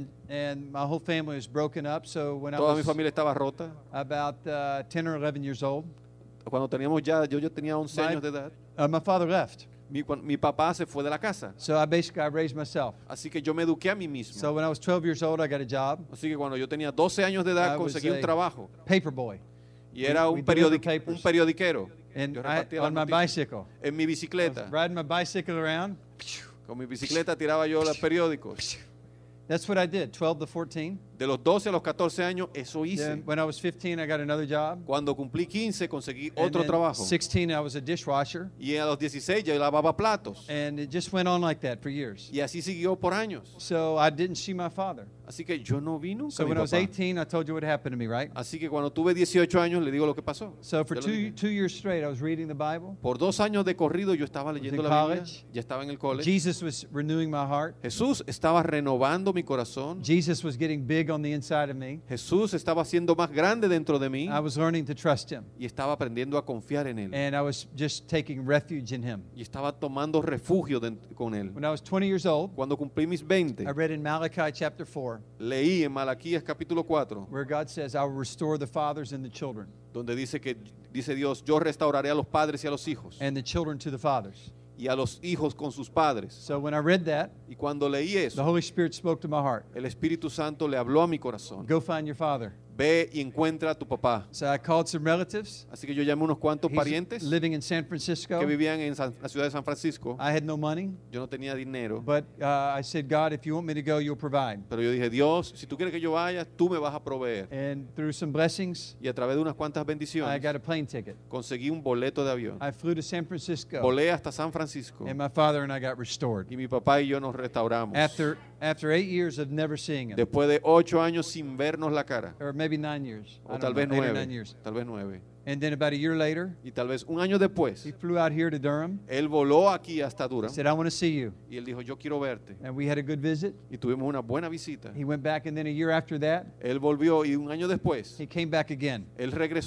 my whole family was broken up. So when I Toda mi was familia estaba rota. about 10 or 11 years old, Cuando teníamos yo tenía 11 My- años de edad. my father left. Mi papá se fue de la casa. So I raised myself. Así que yo me eduqué a mí mismo. So when I was 12 years old, I got a job, Así que cuando yo tenía 12 años de edad I was conseguí un a trabajo. paper boy, Y era we un delivered papers. periodiquero. and Yo I, repartía las on my noticias. bicycle. En mi I was bicicleta. riding my bicycle around. Con mi bicicleta tiraba yo los periódicos. That's what I did, 12 to 14. De los 12 a los 14 años, eso Then hice. when I was 15, I got another job. Cuando cumplí 15, conseguí And otro then trabajo. 16, I was a dishwasher. Y a los 16 yo lavaba platos. And it just went on like that for years. Y así siguió por años. So I didn't see my father. Así que yo no vi nunca So a mi when I was papá. 18, I told you what happened to me, right? Así que cuando tuve 18 años le digo lo que pasó. So for Ya lo dije. two years straight, I was reading the Bible. Por 2 años de corrido yo estaba leyendo in la Biblia. college. Ya estaba en el college. Jesus was renewing my heart. Jesús estaba renovando mi corazón. Jesus was getting big on the inside of me. Jesús estaba siendo más grande dentro de mí I was learning to trust him. y estaba aprendiendo a confiar en él. And I was just taking refuge in him. Y estaba tomando refugio con él. When I was 20 years old, Cuando cumplí mis 20, I read in Malachi chapter 4, leí en Malaquías capítulo 4, where God says, I will restore the fathers and the children, donde dice Dios, yo restauraré a los padres y a los hijos, and the children to the fathers. y a los hijos con sus padres. So when I read that, Y cuando leí the eso, Holy Spirit spoke to my heart. el Espíritu Santo le habló a mi corazón. Go find your father. Ve y encuentra a tu papá. So I called some relatives. Así que yo llamé unos cuantos He's parientes living in San Francisco. que vivían en la ciudad de San Francisco. I had no money, Yo no tenía dinero, but I said, God, if you want me to go, you'll provide. pero yo dije, Dios, si tú quieres que yo vaya, tú me vas a proveer. And through some blessings, Y a través de unas cuantas I bendiciones, got a plane ticket. conseguí un boleto de avión. I flew to San Francisco, Volé hasta San Francisco and my father and I got restored. y mi papá y yo nos restauramos. After 8 years of never seeing him, Después de 8 años sin vernos la cara, or maybe 9 years, I o don't tal vez know, 8 or 9 9, years. tal vez 9. And then about a year later, Y tal vez un año después, he flew out here to Durham. él voló aquí hasta He Durham said, I want to see you. y él dijo, yo quiero verte. And we had a good visit. Y tuvimos una buena visita. He went back, and then a year after that, Él volvió y un año después, he came back again. él regresó.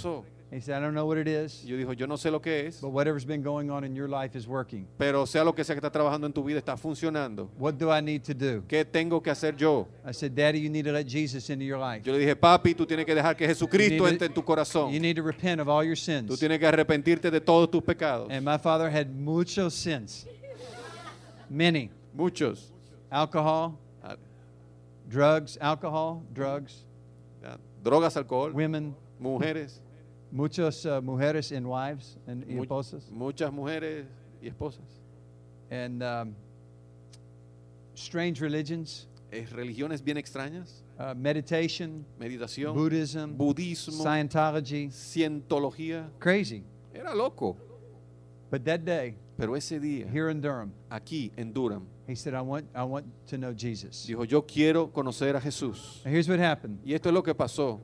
He said, I don't know what it is, Y yo dijo, yo no sé lo que es, but whatever's been going on in your life is working. pero sea lo que sea que está trabajando en tu vida, está funcionando. What do I need to do? ¿Qué tengo que hacer yo? I said, Daddy, you need to let Jesus into your life. Yo le dije, papi, tú tienes que dejar que You Jesucristo need entre en tu corazón. You need to repent of all your Tú sins. tienes que arrepentirte de todos tus pecados. And my father had muchos sins. Many. Muchos. Alcohol, Ah, drugs, Drogas, alcohol, women, mujeres, muchas mujeres and wives and Mu- esposas, muchas mujeres y esposas. and strange religions, Religiones bien extrañas, meditation, meditación, Buddhism, budismo, Scientology, cientología. crazy. Era loco. But that day, Pero ese día, here in Durham, aquí en Durham, he said, I want to know Jesus. dijo, yo quiero conocer a Jesús. And here's what happened. Y esto es lo que pasó.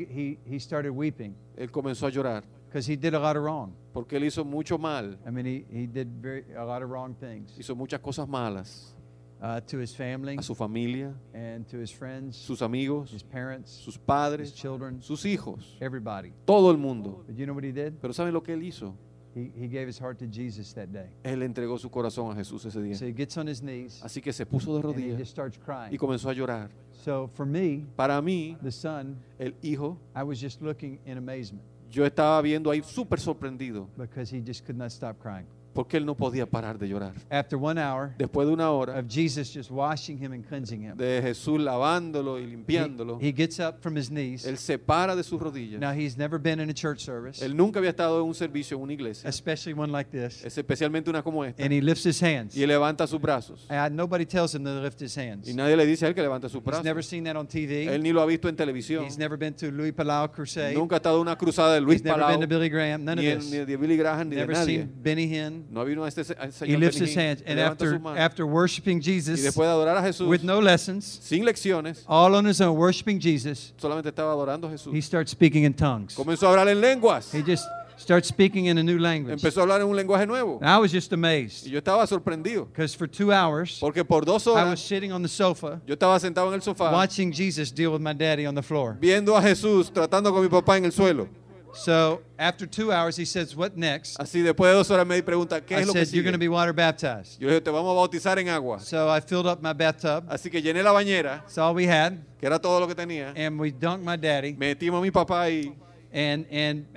He started weeping Él comenzó a llorar because he did a lot of wrong. porque él hizo mucho mal, I mean, he did a lot of wrong things hizo muchas cosas malas to his family a su familia, and to his friends, sus amigos, his parents, sus his padres, children, sus hijos, everybody. todo el mundo. But you know what he did? Pero ¿saben lo que él hizo? He gave his heart to Jesus that day. Él entregó su corazón a Jesús ese día. So he gets on his knees Así que se puso de and he rodillas just starts y crying. comenzó a llorar. So for me, Para mí, the son, el hijo, I was just looking in amazement yo estaba viendo ahí súper sorprendido because he just could not stop crying. porque él no podía parar de llorar. After 1 hour Después de una hora of Jesus just washing him and cleansing him, de Jesús lavándolo y limpiándolo, he gets up from his knees. él se para de sus rodillas. Now he's never been in a church service, Él nunca había estado en un servicio en una iglesia, especially one like this, especialmente una como esta, and he lifts his hands. y él levanta sus brazos. Nobody tells him to lift his hands. Y nadie le dice a él que levante sus He's never brazos. seen that on TV. Él ni lo ha visto en televisión. He's never been to Louis Palau crusade. Nunca ha estado en una cruzada de Luis He's never Palau, been to Billy Graham. None of ni this. de Billy Graham, ni de Never nadie. seen Benny Hinn. No ha habido a este He señor lifts Benny his Hinn, hands, que and levanta sus manos. after worshiping Y Jesus después de adorar a Jesús, with no lessons, sin lecciones, all on his own, worshiping Jesus, solamente estaba adorando a he Jesús. starts speaking in tongues. Comenzó a hablar en lenguas. He just starts speaking in a new language. Empezó a hablar en un lenguaje nuevo. And I was just Y amazed yo estaba sorprendido. because for 2 hours, Porque por 2 I was horas sitting on the sofa yo estaba sentado en el sofá watching Jesus deal with my daddy on the floor. viendo a Jesús tratando con mi papá en el suelo. So after 2 hours, he says, "What next?" Así después de 2 horas me pregunta, ¿qué I es lo que said, "You're going to sigue? be water baptized." Yo le dije, te vamos a bautizar en agua. So I filled up my bathtub. Así que llené la bañera, That's all we had, que era todo lo que tenía. and we dunked my daddy. Metimos a mi papá ahí And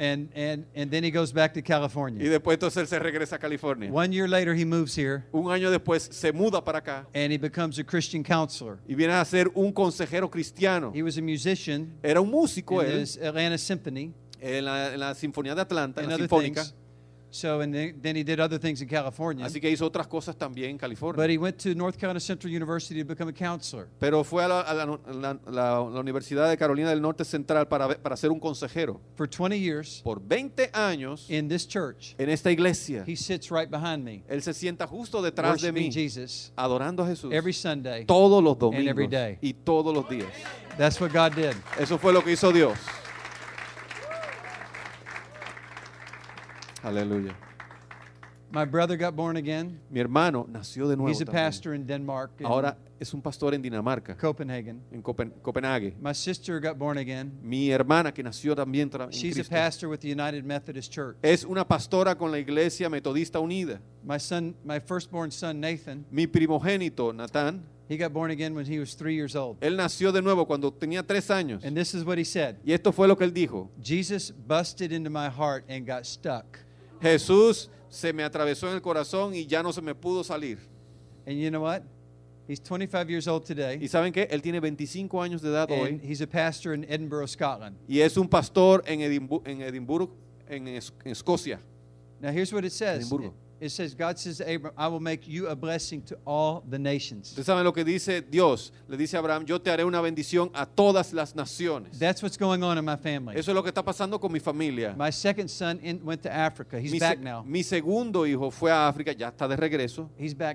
then he goes back to y California. después entonces él se regresa a California. 1 year later, he moves here, Un año después se muda para acá and he becomes a Christian counselor. y viene a ser un consejero cristiano. He was a musician Era un músico in él the Atlanta Symphony en la Sinfonía de Atlanta, en and la other Sinfónica. things. So, and then he did other things in California. Así que hizo otras cosas también en But California. he went to North Carolina Central University to become a counselor. Pero fue a la Universidad de Carolina del Norte Central para ser un consejero. For 20 years Por 20 años in this church, en esta iglesia. he sits right behind me, Él se sienta justo detrás de worshiping mí, Jesus adorando a Jesús every Sunday. todos los and every domingos day. y todos los días. That's what God did. Eso fue lo que hizo Dios. Aleluya. My brother got born again. Mi hermano nació de nuevo He's a también. pastor in Denmark, in Ahora es un pastor en Dinamarca, Copenhagen. en Copenhague. My sister got born again. Mi hermana que nació también en She's a Cristo pastor with the United Methodist Church. es una pastora con la Iglesia Metodista Unida. My firstborn son, Nathan, Mi primogénito, Natán, he got born again when he was 3 years old. él nació de nuevo cuando tenía 3 años. And this is what he said. Y esto fue lo que él dijo. Jesus busted into my heart and got stuck. Jesús se me atravesó en el corazón y ya no se me pudo salir. And you know what? He's 25 years old ¿Y today, saben qué? Él tiene 25 años de edad and hoy he's a pastor in Edinburgh, Scotland. y es un pastor en Edimburgo, en Escocia. Now here's what it says. Edimburgo. It says, God says to Abram, I will make you a blessing to all the nations. Ustedes saben lo que dice Dios. Le dice a Abraham, yo te haré una bendición a todas las naciones. That's what's going on in my family. Eso es lo que está pasando con mi familia. My second son went to Africa. He's Mi, back now. mi segundo hijo fue a África, ya está de regreso. He's back now.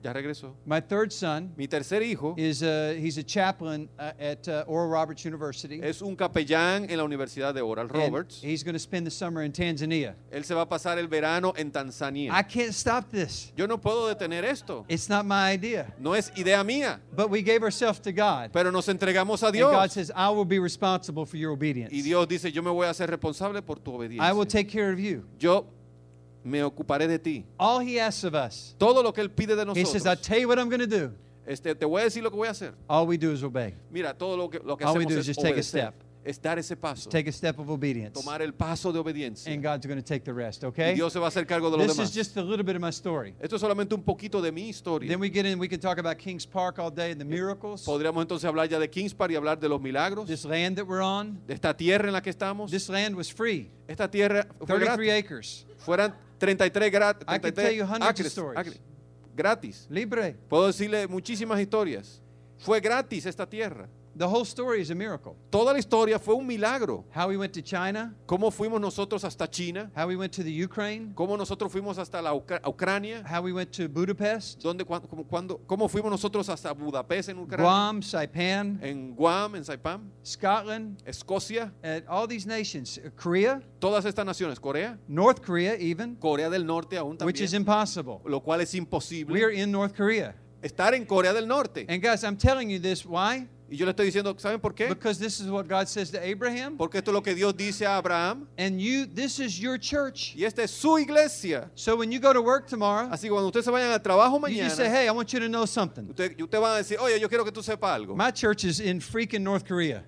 Ya regresó. My third son Mi tercer hijo is he's a chaplain at Oral Roberts University. es un capellán en la Universidad de Oral And Roberts. he's going to spend the summer in Tanzania. Él se va a pasar el verano en I Tanzania. can't stop this. Yo no puedo detener esto. It's not my idea. No es idea mía, But we gave ourselves to God. pero nos entregamos a And God Dios. says, I will be responsible for your obedience. Y Dios dice, yo me voy a hacer responsable por tu I will obediencia. take care of you. Yo me ocuparé de ti. All he asks of us, Todo lo que Él pide de he says, I'll nosotros. tell you what I'm going to do. Te voy a decir lo que voy a hacer. All we do is obey. Mira, todo lo que All we hacemos do is es just take a obedecer. step. Es dar ese paso. Take a step of obedience. Tomar el paso de obediencia. And God's going to take the rest, Y okay? Dios se va a hacer cargo de lo This demás. is just a little bit of my story. Esto es solamente un poquito de mi historia. Then we get in, we can talk about Kings Park all day and the miracles. Podríamos entonces hablar ya de Kings Park y hablar de los milagros, This land that we're on, de esta tierra en la que estamos. this land was free. Esta tierra fue 33 gratis. acres. Fueran 33 I could tell you hundreds of stories. gratis. Libre. Puedo decirle muchísimas historias. Fue gratis esta tierra. The whole story is a miracle. Toda la historia fue un milagro. How we went to China, Cómo fuimos nosotros hasta China, how we went to the Ukraine, cómo nosotros fuimos hasta la Ucrania, how we went to Budapest, cómo fuimos nosotros hasta Budapest en Ucrania, Guam, Saipan, en Guam, en Saipan, Scotland, Escocia, and all these nations. Korea, todas estas naciones, Corea, North Korea even, Corea del Norte aún which is también, impossible. lo cual es We are imposible. in North Korea. Estar en Corea del Norte. And guys, I'm telling you this, why? Y yo le estoy diciendo, ¿saben por qué? Because this is what God says to Abraham. Porque esto es lo que Dios dice a Abraham. And this is your church. Y esta es su iglesia. So when you go to work tomorrow, Así que cuando ustedes se vayan al trabajo you just say, mañana, hey, I want you to know something. usted van a decir, oye, yo quiero que tú sepas algo. My church is in freaking North Korea.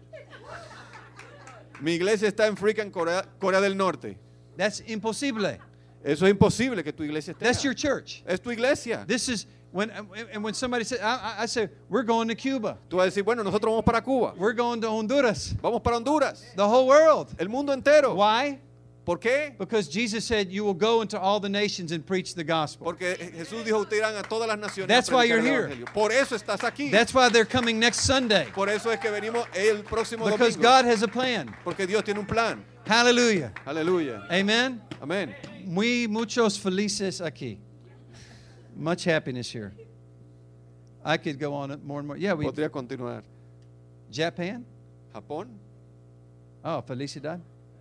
Mi iglesia está en freaking Corea del Norte. That's imposible. Eso es imposible que tu iglesia esté That's allá. your church. Es tu iglesia. This is when somebody says, I say, we're going to Cuba. Tú vas a decir, bueno, nosotros vamos para Cuba. We're going to Honduras. Vamos para Honduras. The whole world. El mundo entero. Why? ¿Por qué? Because Jesus said, you will go into all the nations and preach the gospel. Porque Jesús dijo, ustedes irán a todas las naciones That's a why predicar you're el here. evangelio. Por eso estás aquí. That's why they're coming next Sunday. Por eso es que venimos el próximo Because domingo. God has a plan. Porque Dios tiene un plan. Hallelujah. Aleluya. Amen. Amén. Muy muchos felices aquí. Much happiness here. I could go on more and more. Yeah, we Podría continuar. Japan. Japón. Oh, felicidad.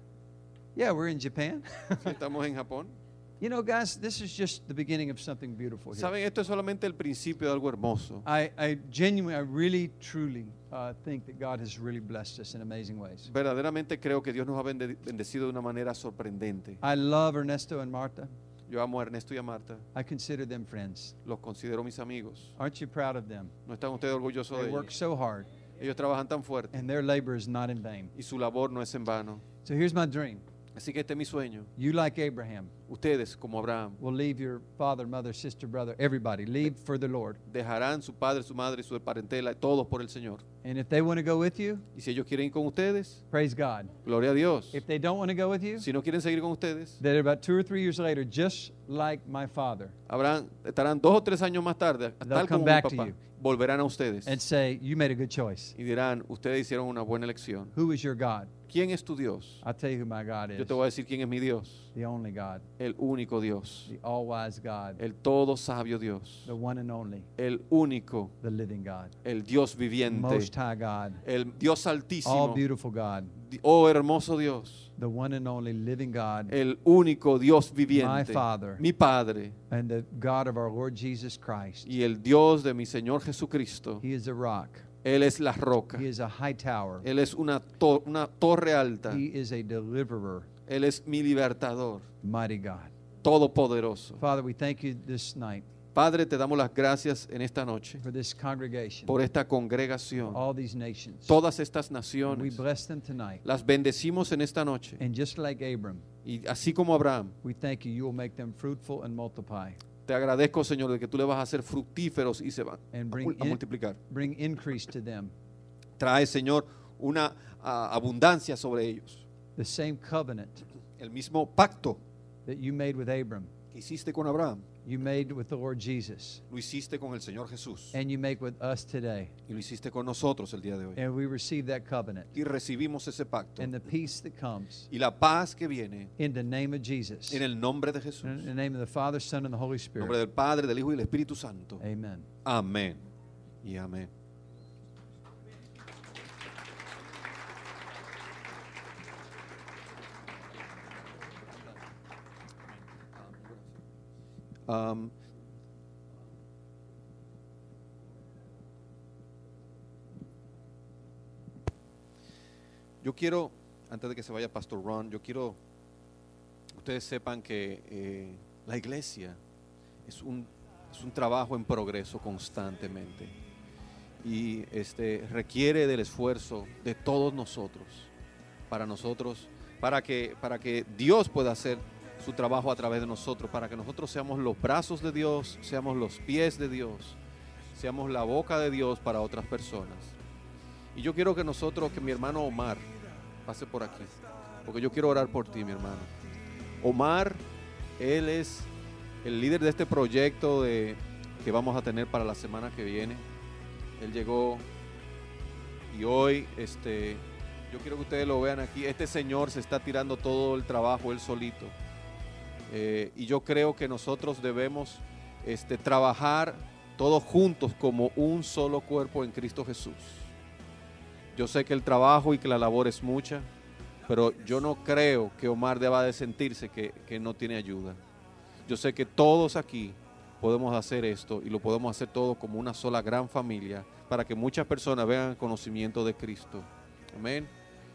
Yeah, we're in Japan. Estamos en Japón. You know, guys, this is just the beginning of something beautiful here. Saben, esto es solamente el principio de algo hermoso. I genuinely, I really, truly think that God has really blessed us in amazing ways. Verdaderamente creo que Dios nos ha bendecido de una manera sorprendente. I love Ernesto and Marta. Yo amo a Ernesto y a Marta. I consider them friends. Los considero mis amigos. Aren't you proud of them? ¿No están ustedes orgullosos They de work ellos? so hard, Ellos trabajan tan fuerte and their labor is not in vain. y su labor no es en vano. So here's my dream. Así que este es mi sueño. You, like Abraham, Ustedes, como Abraham, will leave your father, mother, sister, brother, everybody. Leave for the Lord. dejarán su padre, su madre y su parentela, todos por el Señor. And if they want to go with you, Y si ellos quieren ir con ustedes, praise God. gloria a Dios. If they don't want to go with you, Si no quieren seguir con ustedes, then about 2 or 3 years later, just like my father, estarán 2 o 3 años más tarde, They'll tal come como mi back to papá, you. volverán a ustedes and say, you made a good choice. y dirán, ustedes hicieron una buena elección. Who is your God? ¿Quién es tu Dios? I'll tell you who my God Yo is. te voy a decir quién es mi Dios. The only God, El único Dios. the all-wise God, El todo sabio Dios. the one and only, El único, the living God, el Dios viviente. Most High God, El Dios all altísimo. beautiful God, Oh, hermoso Dios. the one and only living God, El único Dios my viviente. Father, Mi Padre. and the God of our Lord Jesus Christ. Y el Dios de mi Señor Jesucristo. He is a rock. Él es la roca. He is a high tower. Él es una torre alta. He is a deliverer, Él es mi libertador. mighty God. Todopoderoso. Father, we thank you this night Padre, te damos las gracias en esta noche for this congregation, por esta congregación. all these nations. Todas estas We naciones bless them tonight. las bendecimos en esta noche. And just like Abram, Y así como Abraham, we thank you, you will make them fruitful and multiply te agradezco, Señor, de que tú le vas a hacer fructíferos y se van and a multiplicar. bring increase to them. Trae, Señor, una abundancia sobre ellos. The same covenant El mismo pacto that you made with Abram, que hiciste con Abraham, you made with the Lord Jesus, lo hiciste con el Señor Jesús and you make with us today. y lo hiciste con nosotros el día de hoy. And we receive that covenant Y recibimos ese pacto and the peace that comes y la paz que viene in the name of Jesus. en el nombre de Jesús. In the name of the Father, Son, and the Holy En nombre Spirit. del Padre, del Hijo y del Espíritu Santo. Amen. Amén y amén. Um, yo quiero, antes de que se vaya Pastor Ron, yo quiero ustedes sepan que la iglesia es un trabajo en progreso constantemente y requiere del esfuerzo de todos nosotros, para que Dios pueda hacer su trabajo a través de nosotros, para que nosotros seamos los brazos de Dios, seamos los pies de Dios, seamos la boca de Dios para otras personas. Y yo quiero que mi hermano Omar pase por aquí, porque yo quiero orar por ti, mi hermano. Omar, él es el líder de este proyecto que vamos a tener para la semana que viene. Él llegó y hoy, yo quiero que ustedes lo vean aquí. Este señor se está tirando todo el trabajo él solito. Y yo creo que nosotros debemos trabajar todos juntos como un solo cuerpo en Cristo Jesús. Yo sé que el trabajo y que la labor es mucha, pero yo no creo que Omar deba de sentirse que no tiene ayuda. Yo sé que todos aquí podemos hacer esto y lo podemos hacer todos como una sola gran familia para que muchas personas vean conocimiento de Cristo. Amén.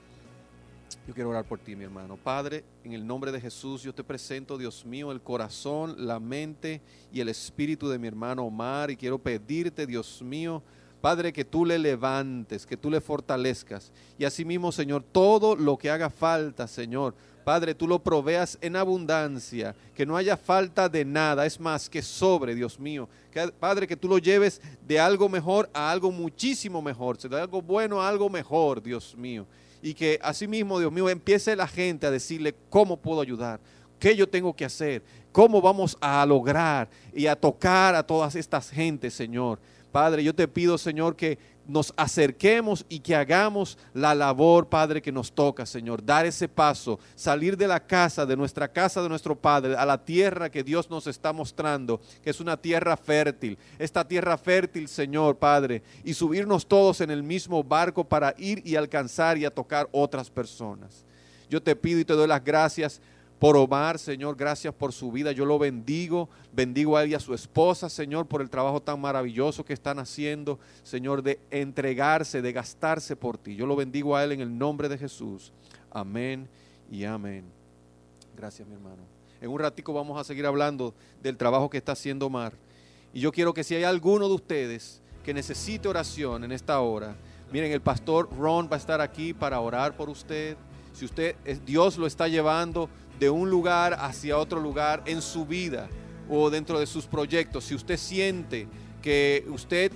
Yo quiero orar por ti, mi hermano. Padre, en el nombre de Jesús, yo te presento, Dios mío, el corazón, la mente y el espíritu de mi hermano Omar, y quiero pedirte, Dios mío, Padre, que tú le levantes, que tú le fortalezcas, y asimismo, Señor, todo lo que haga falta, Señor, Padre, tú lo proveas en abundancia, que no haya falta de nada, es más, que sobre, Dios mío, Padre, que tú lo lleves de algo mejor a algo muchísimo mejor, de algo bueno a algo mejor, Dios mío. Y que asimismo, Dios mío, empiece la gente a decirle cómo puedo ayudar, qué yo tengo que hacer, cómo vamos a lograr y a tocar a todas estas gentes, Señor. Padre, yo te pido, Señor, que nos acerquemos y que hagamos la labor, Padre, que nos toca, Señor. Dar ese paso, salir de la casa, de nuestra casa, de nuestro Padre, a la tierra que Dios nos está mostrando, que es una tierra fértil. Esta tierra fértil, Señor, Padre, y subirnos todos en el mismo barco para ir y alcanzar y a tocar otras personas. Yo te pido y te doy las gracias por Omar, Señor, gracias por su vida, yo lo bendigo a él y a su esposa, Señor, por el trabajo tan maravilloso que están haciendo, Señor, de entregarse, de gastarse por ti. Yo lo bendigo a él en el nombre de Jesús. Amén y amén. Gracias, mi hermano. En un ratico vamos a seguir hablando del trabajo que está haciendo Omar. Y yo quiero que si hay alguno de ustedes que necesite oración en esta hora, miren, el pastor Ron va a estar aquí para orar por usted. Si Dios lo está llevando de un lugar hacia otro lugar en su vida o dentro de sus proyectos, si usted siente que usted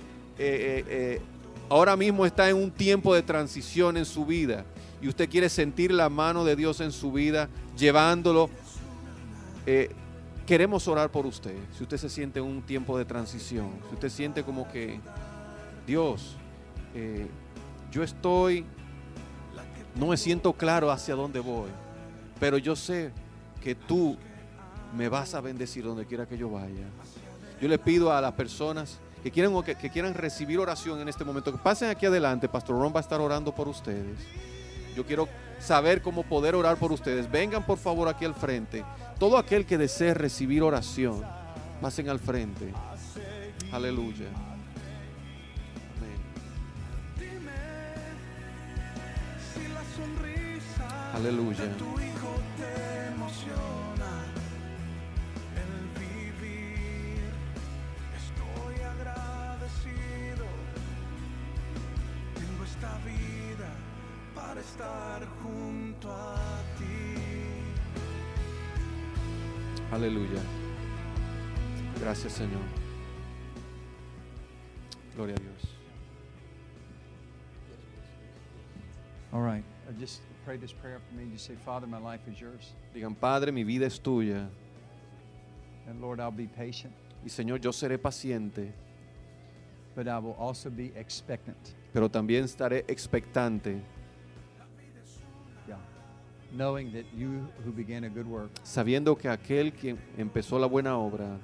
ahora mismo está en un tiempo de transición en su vida y usted quiere sentir la mano de Dios en su vida, llevándolo, queremos orar por usted. Si usted se siente en un tiempo de transición, si usted siente como que Dios, no me siento claro hacia dónde voy, pero yo sé que tú me vas a bendecir donde quiera que yo vaya. Yo le pido a las personas que quieran recibir oración en este momento, que pasen aquí adelante. Pastor Ron va a estar orando por ustedes. Yo quiero saber cómo poder orar por ustedes. Vengan por favor aquí al frente. Todo aquel que desee recibir oración, pasen al frente. Aleluya. Aleluya. Estoy agradecido. Tengo esta vida para estar junto a ti. Aleluya. Gracias, Señor. Gloria a Dios. All right. Just pray this prayer for me. Just say, Father, my life is yours. Digan, Padre, mi vida es tuya. And Lord, I'll be patient, Y Señor, yo seré paciente, but I will also be expectant. pero también estaré expectante, Yeah. Knowing that you who began a good work, sabiendo que aquel quien empezó la buena obra,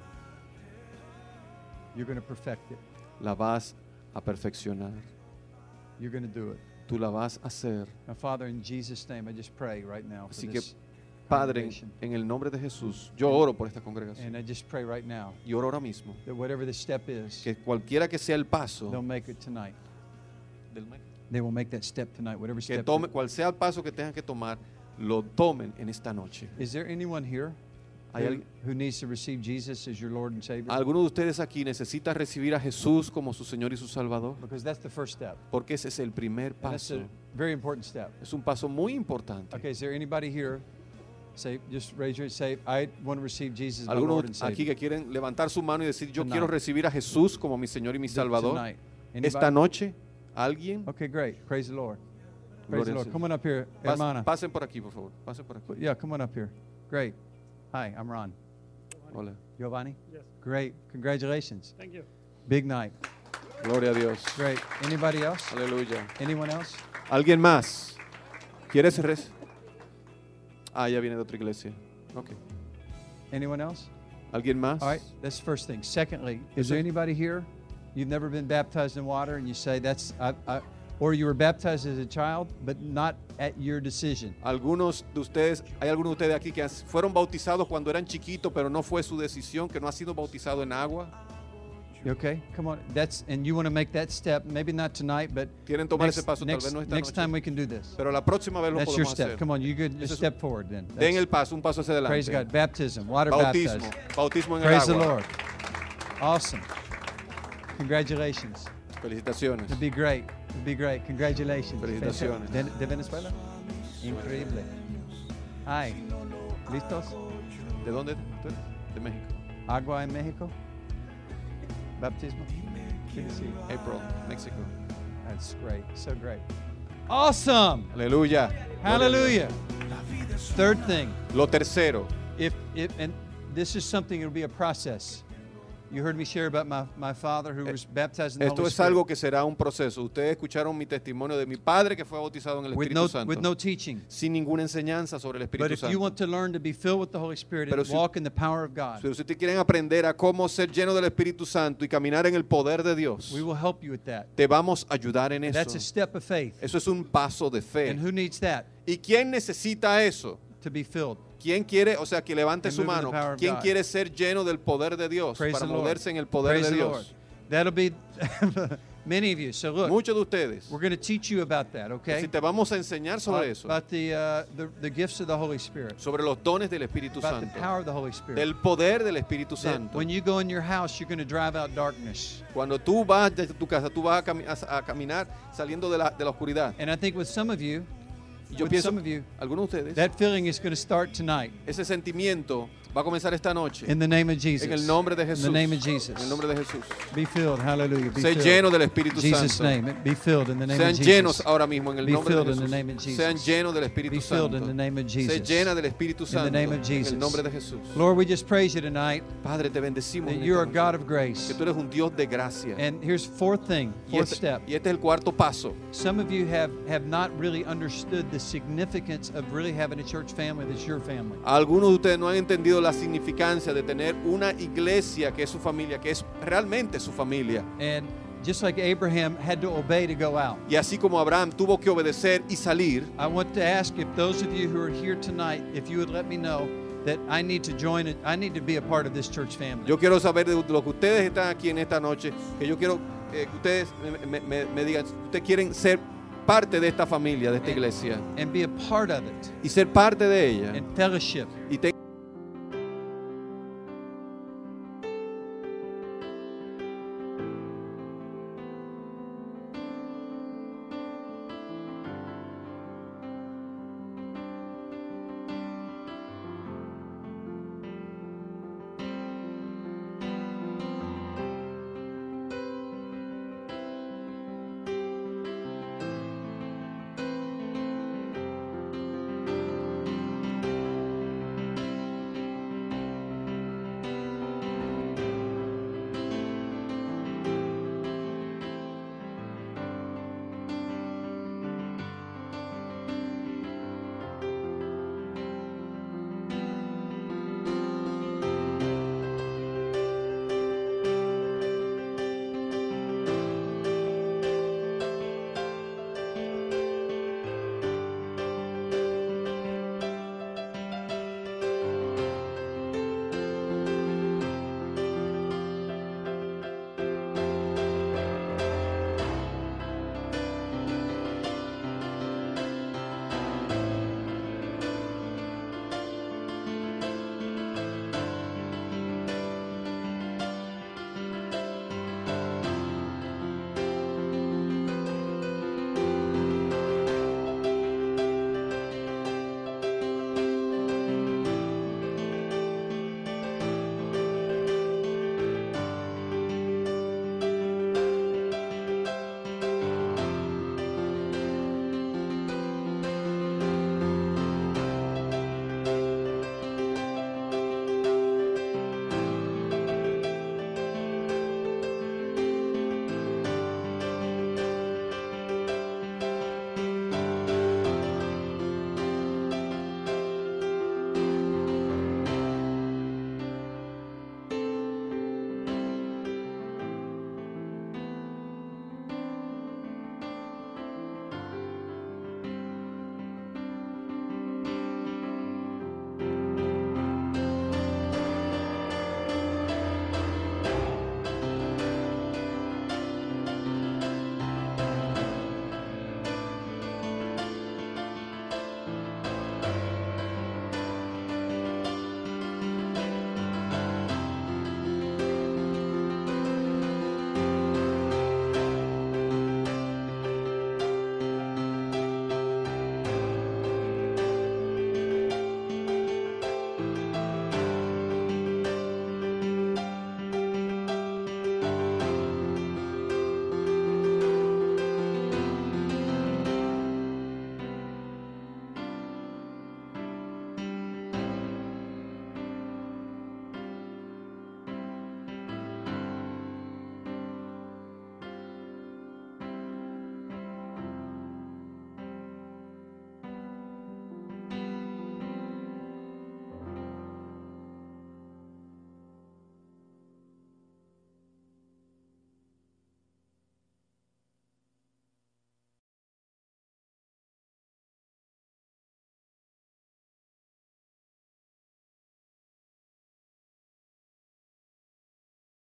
you're going to perfect it. la vas a perfeccionar. You're going to do it. Tú la vas a hacer. Now, Father, in Jesus' name, I just pray right now for Así que, this Padre, congregation. en el nombre de Jesús, yo oro por esta congregación. And I just pray right now Y oro ahora mismo that whatever the step is, que cualquiera que sea el paso, they'll make it tonight. They will make that step tonight, whatever que step. tome, cual sea el paso que tengan que tomar, lo tomen en esta noche. Is there anyone here ¿Hay who, who needs to receive Jesus as your Lord and Savior? ¿Alguno de ustedes aquí necesita recibir a Jesús como su Señor y su Salvador? Because that's the first step. Porque ese es el primer And that's paso. a very important step. Es un paso muy importante. Okay, is there anybody here? Say, just raise your hand. Say, I want to receive Jesus as my Algunos Lord and aquí Savior. que quieren levantar su mano y decir, yo Tonight. quiero recibir a Jesús como mi Señor y mi Salvador. Tonight. Esta Anybody? noche, ¿alguien? Okay, great. Praise the Lord. Praise Gloria the al Lord. Señor. Come on up here, hermana. Pasen por aquí, por favor. Pasen por aquí. Yeah, come on up here. Great. Hi, I'm Ron. Hola. Giovanni? Yes. Great. Congratulations. Thank you. Big night. Gloria a Dios. Great. Anybody else? Aleluya. Anyone else? ¿Alguien más? ¿Quieres res? Ah, ya viene de otra iglesia. Ok. Anyone else? ¿Alguien más? All right, that's the first thing. Secondly, is Eso there es- anybody here? You've never been baptized in water and you say that's, or you were baptized as a child, but not at your decision. Algunos de ustedes, hay algunos de ustedes aquí que fueron bautizados cuando eran chiquitos, pero no fue su decisión, que no ha sido bautizado en agua. You okay? Come on. And you want to make that step, maybe not tonight, but Quieren tomar ese paso, tal vez next, no esta next noche. time we can do this. Pero la próxima vez lo That's your podemos step. hacer. Come on, you could Ese just es- step forward then. Den el That's- paso, un paso hacia adelante. Praise God. Baptism, water Bautismo, baptized. bautismo en el Praise the agua. Lord. Awesome. Congratulations. Felicitaciones. It'd be great. It'd be great. Congratulations. Felicitaciones. ¿De Venezuela? Increíble. Hi. ¿Listos? ¿De dónde? ¿Tú eres? De México. Agua en México? Baptismo? Good to see you. April, México. That's great. So great. Awesome. Aleluya. Hallelujah. Third thing, Lo tercero, and this is something, it'll be a process. You heard me share about my father who was baptized in the esto Holy es Spirit algo que será un proceso. Ustedes escucharon mi testimonio de mi padre que fue bautizado en el with Espíritu no Santo, teaching. sin ninguna enseñanza sobre el But Espíritu if you Santo. want to learn to be filled with the Holy Spirit Pero and si- walk in the power of God, Si ustedes quieren aprender a cómo ser lleno del Espíritu Santo y caminar en el poder de Dios, we will help you with that. te vamos a ayudar en That's a eso. step of faith. Eso es un paso de fe. And who needs that ¿Y quién necesita eso? to be filled? ¿Quién quiere, o sea, que levante And su move in the mano? power of ¿Quién God. quiere ser lleno del poder de Dios Praise para the Lord. moverse en el poder Praise de the Lord. Dios? That'll be many of you. So look, Muchos de ustedes. we're going to teach you about that, okay? Si te vamos a enseñar sobre eso, About the gifts of the Holy Spirit, sobre los dones del Espíritu about the Santo, power of the Holy Spirit. del poder del Espíritu That Santo. when you go in your house, you're going to drive out darkness. Cuando tú vas de tu casa, tú vas a caminar saliendo de la oscuridad. And I think with some of you, Y yo with pienso, some of you, algunos de ustedes, that feeling is going to start tonight. ese sentimiento va a comenzar esta noche. In the name of Jesus. En el nombre de Jesús. In the name of Jesus. En el nombre de Jesús. Be filled. Hallelujah. Be Sé filled. lleno del Espíritu Jesus' Santo. name. Be filled in the name Sean of Jesus. llenos ahora mismo en el Be nombre de filled in Jesús. the name of Jesus. Sean llenos del Espíritu Be filled Santo. in the name of Jesus. Sé llena del Espíritu In the Santo. name of En Jesus. el nombre de Jesús. Lord, we just praise you tonight Padre, te bendecimos. that en you are a esta God noche. of grace. Que tú eres un Dios de gracia. And here's fourth thing, Y fourth step. y este es el cuarto paso. Some of you have not really understood the significance of really having a church family that's your family. Algunos de ustedes no han entendido la significancia de tener una iglesia que es su familia, que es realmente su familia. And just like Abraham had to obey to go out, Y así como Abraham tuvo que obedecer y salir, I want to ask if those of you who are here tonight, if you would let me know that I need to join it, I need to be a part of this church family. yo quiero saber de lo que ustedes están aquí en esta noche, que yo quiero que ustedes me digan, ustedes quieren ser parte de esta familia, de esta iglesia, And be a part of it y ser parte de ella, and fellowship. y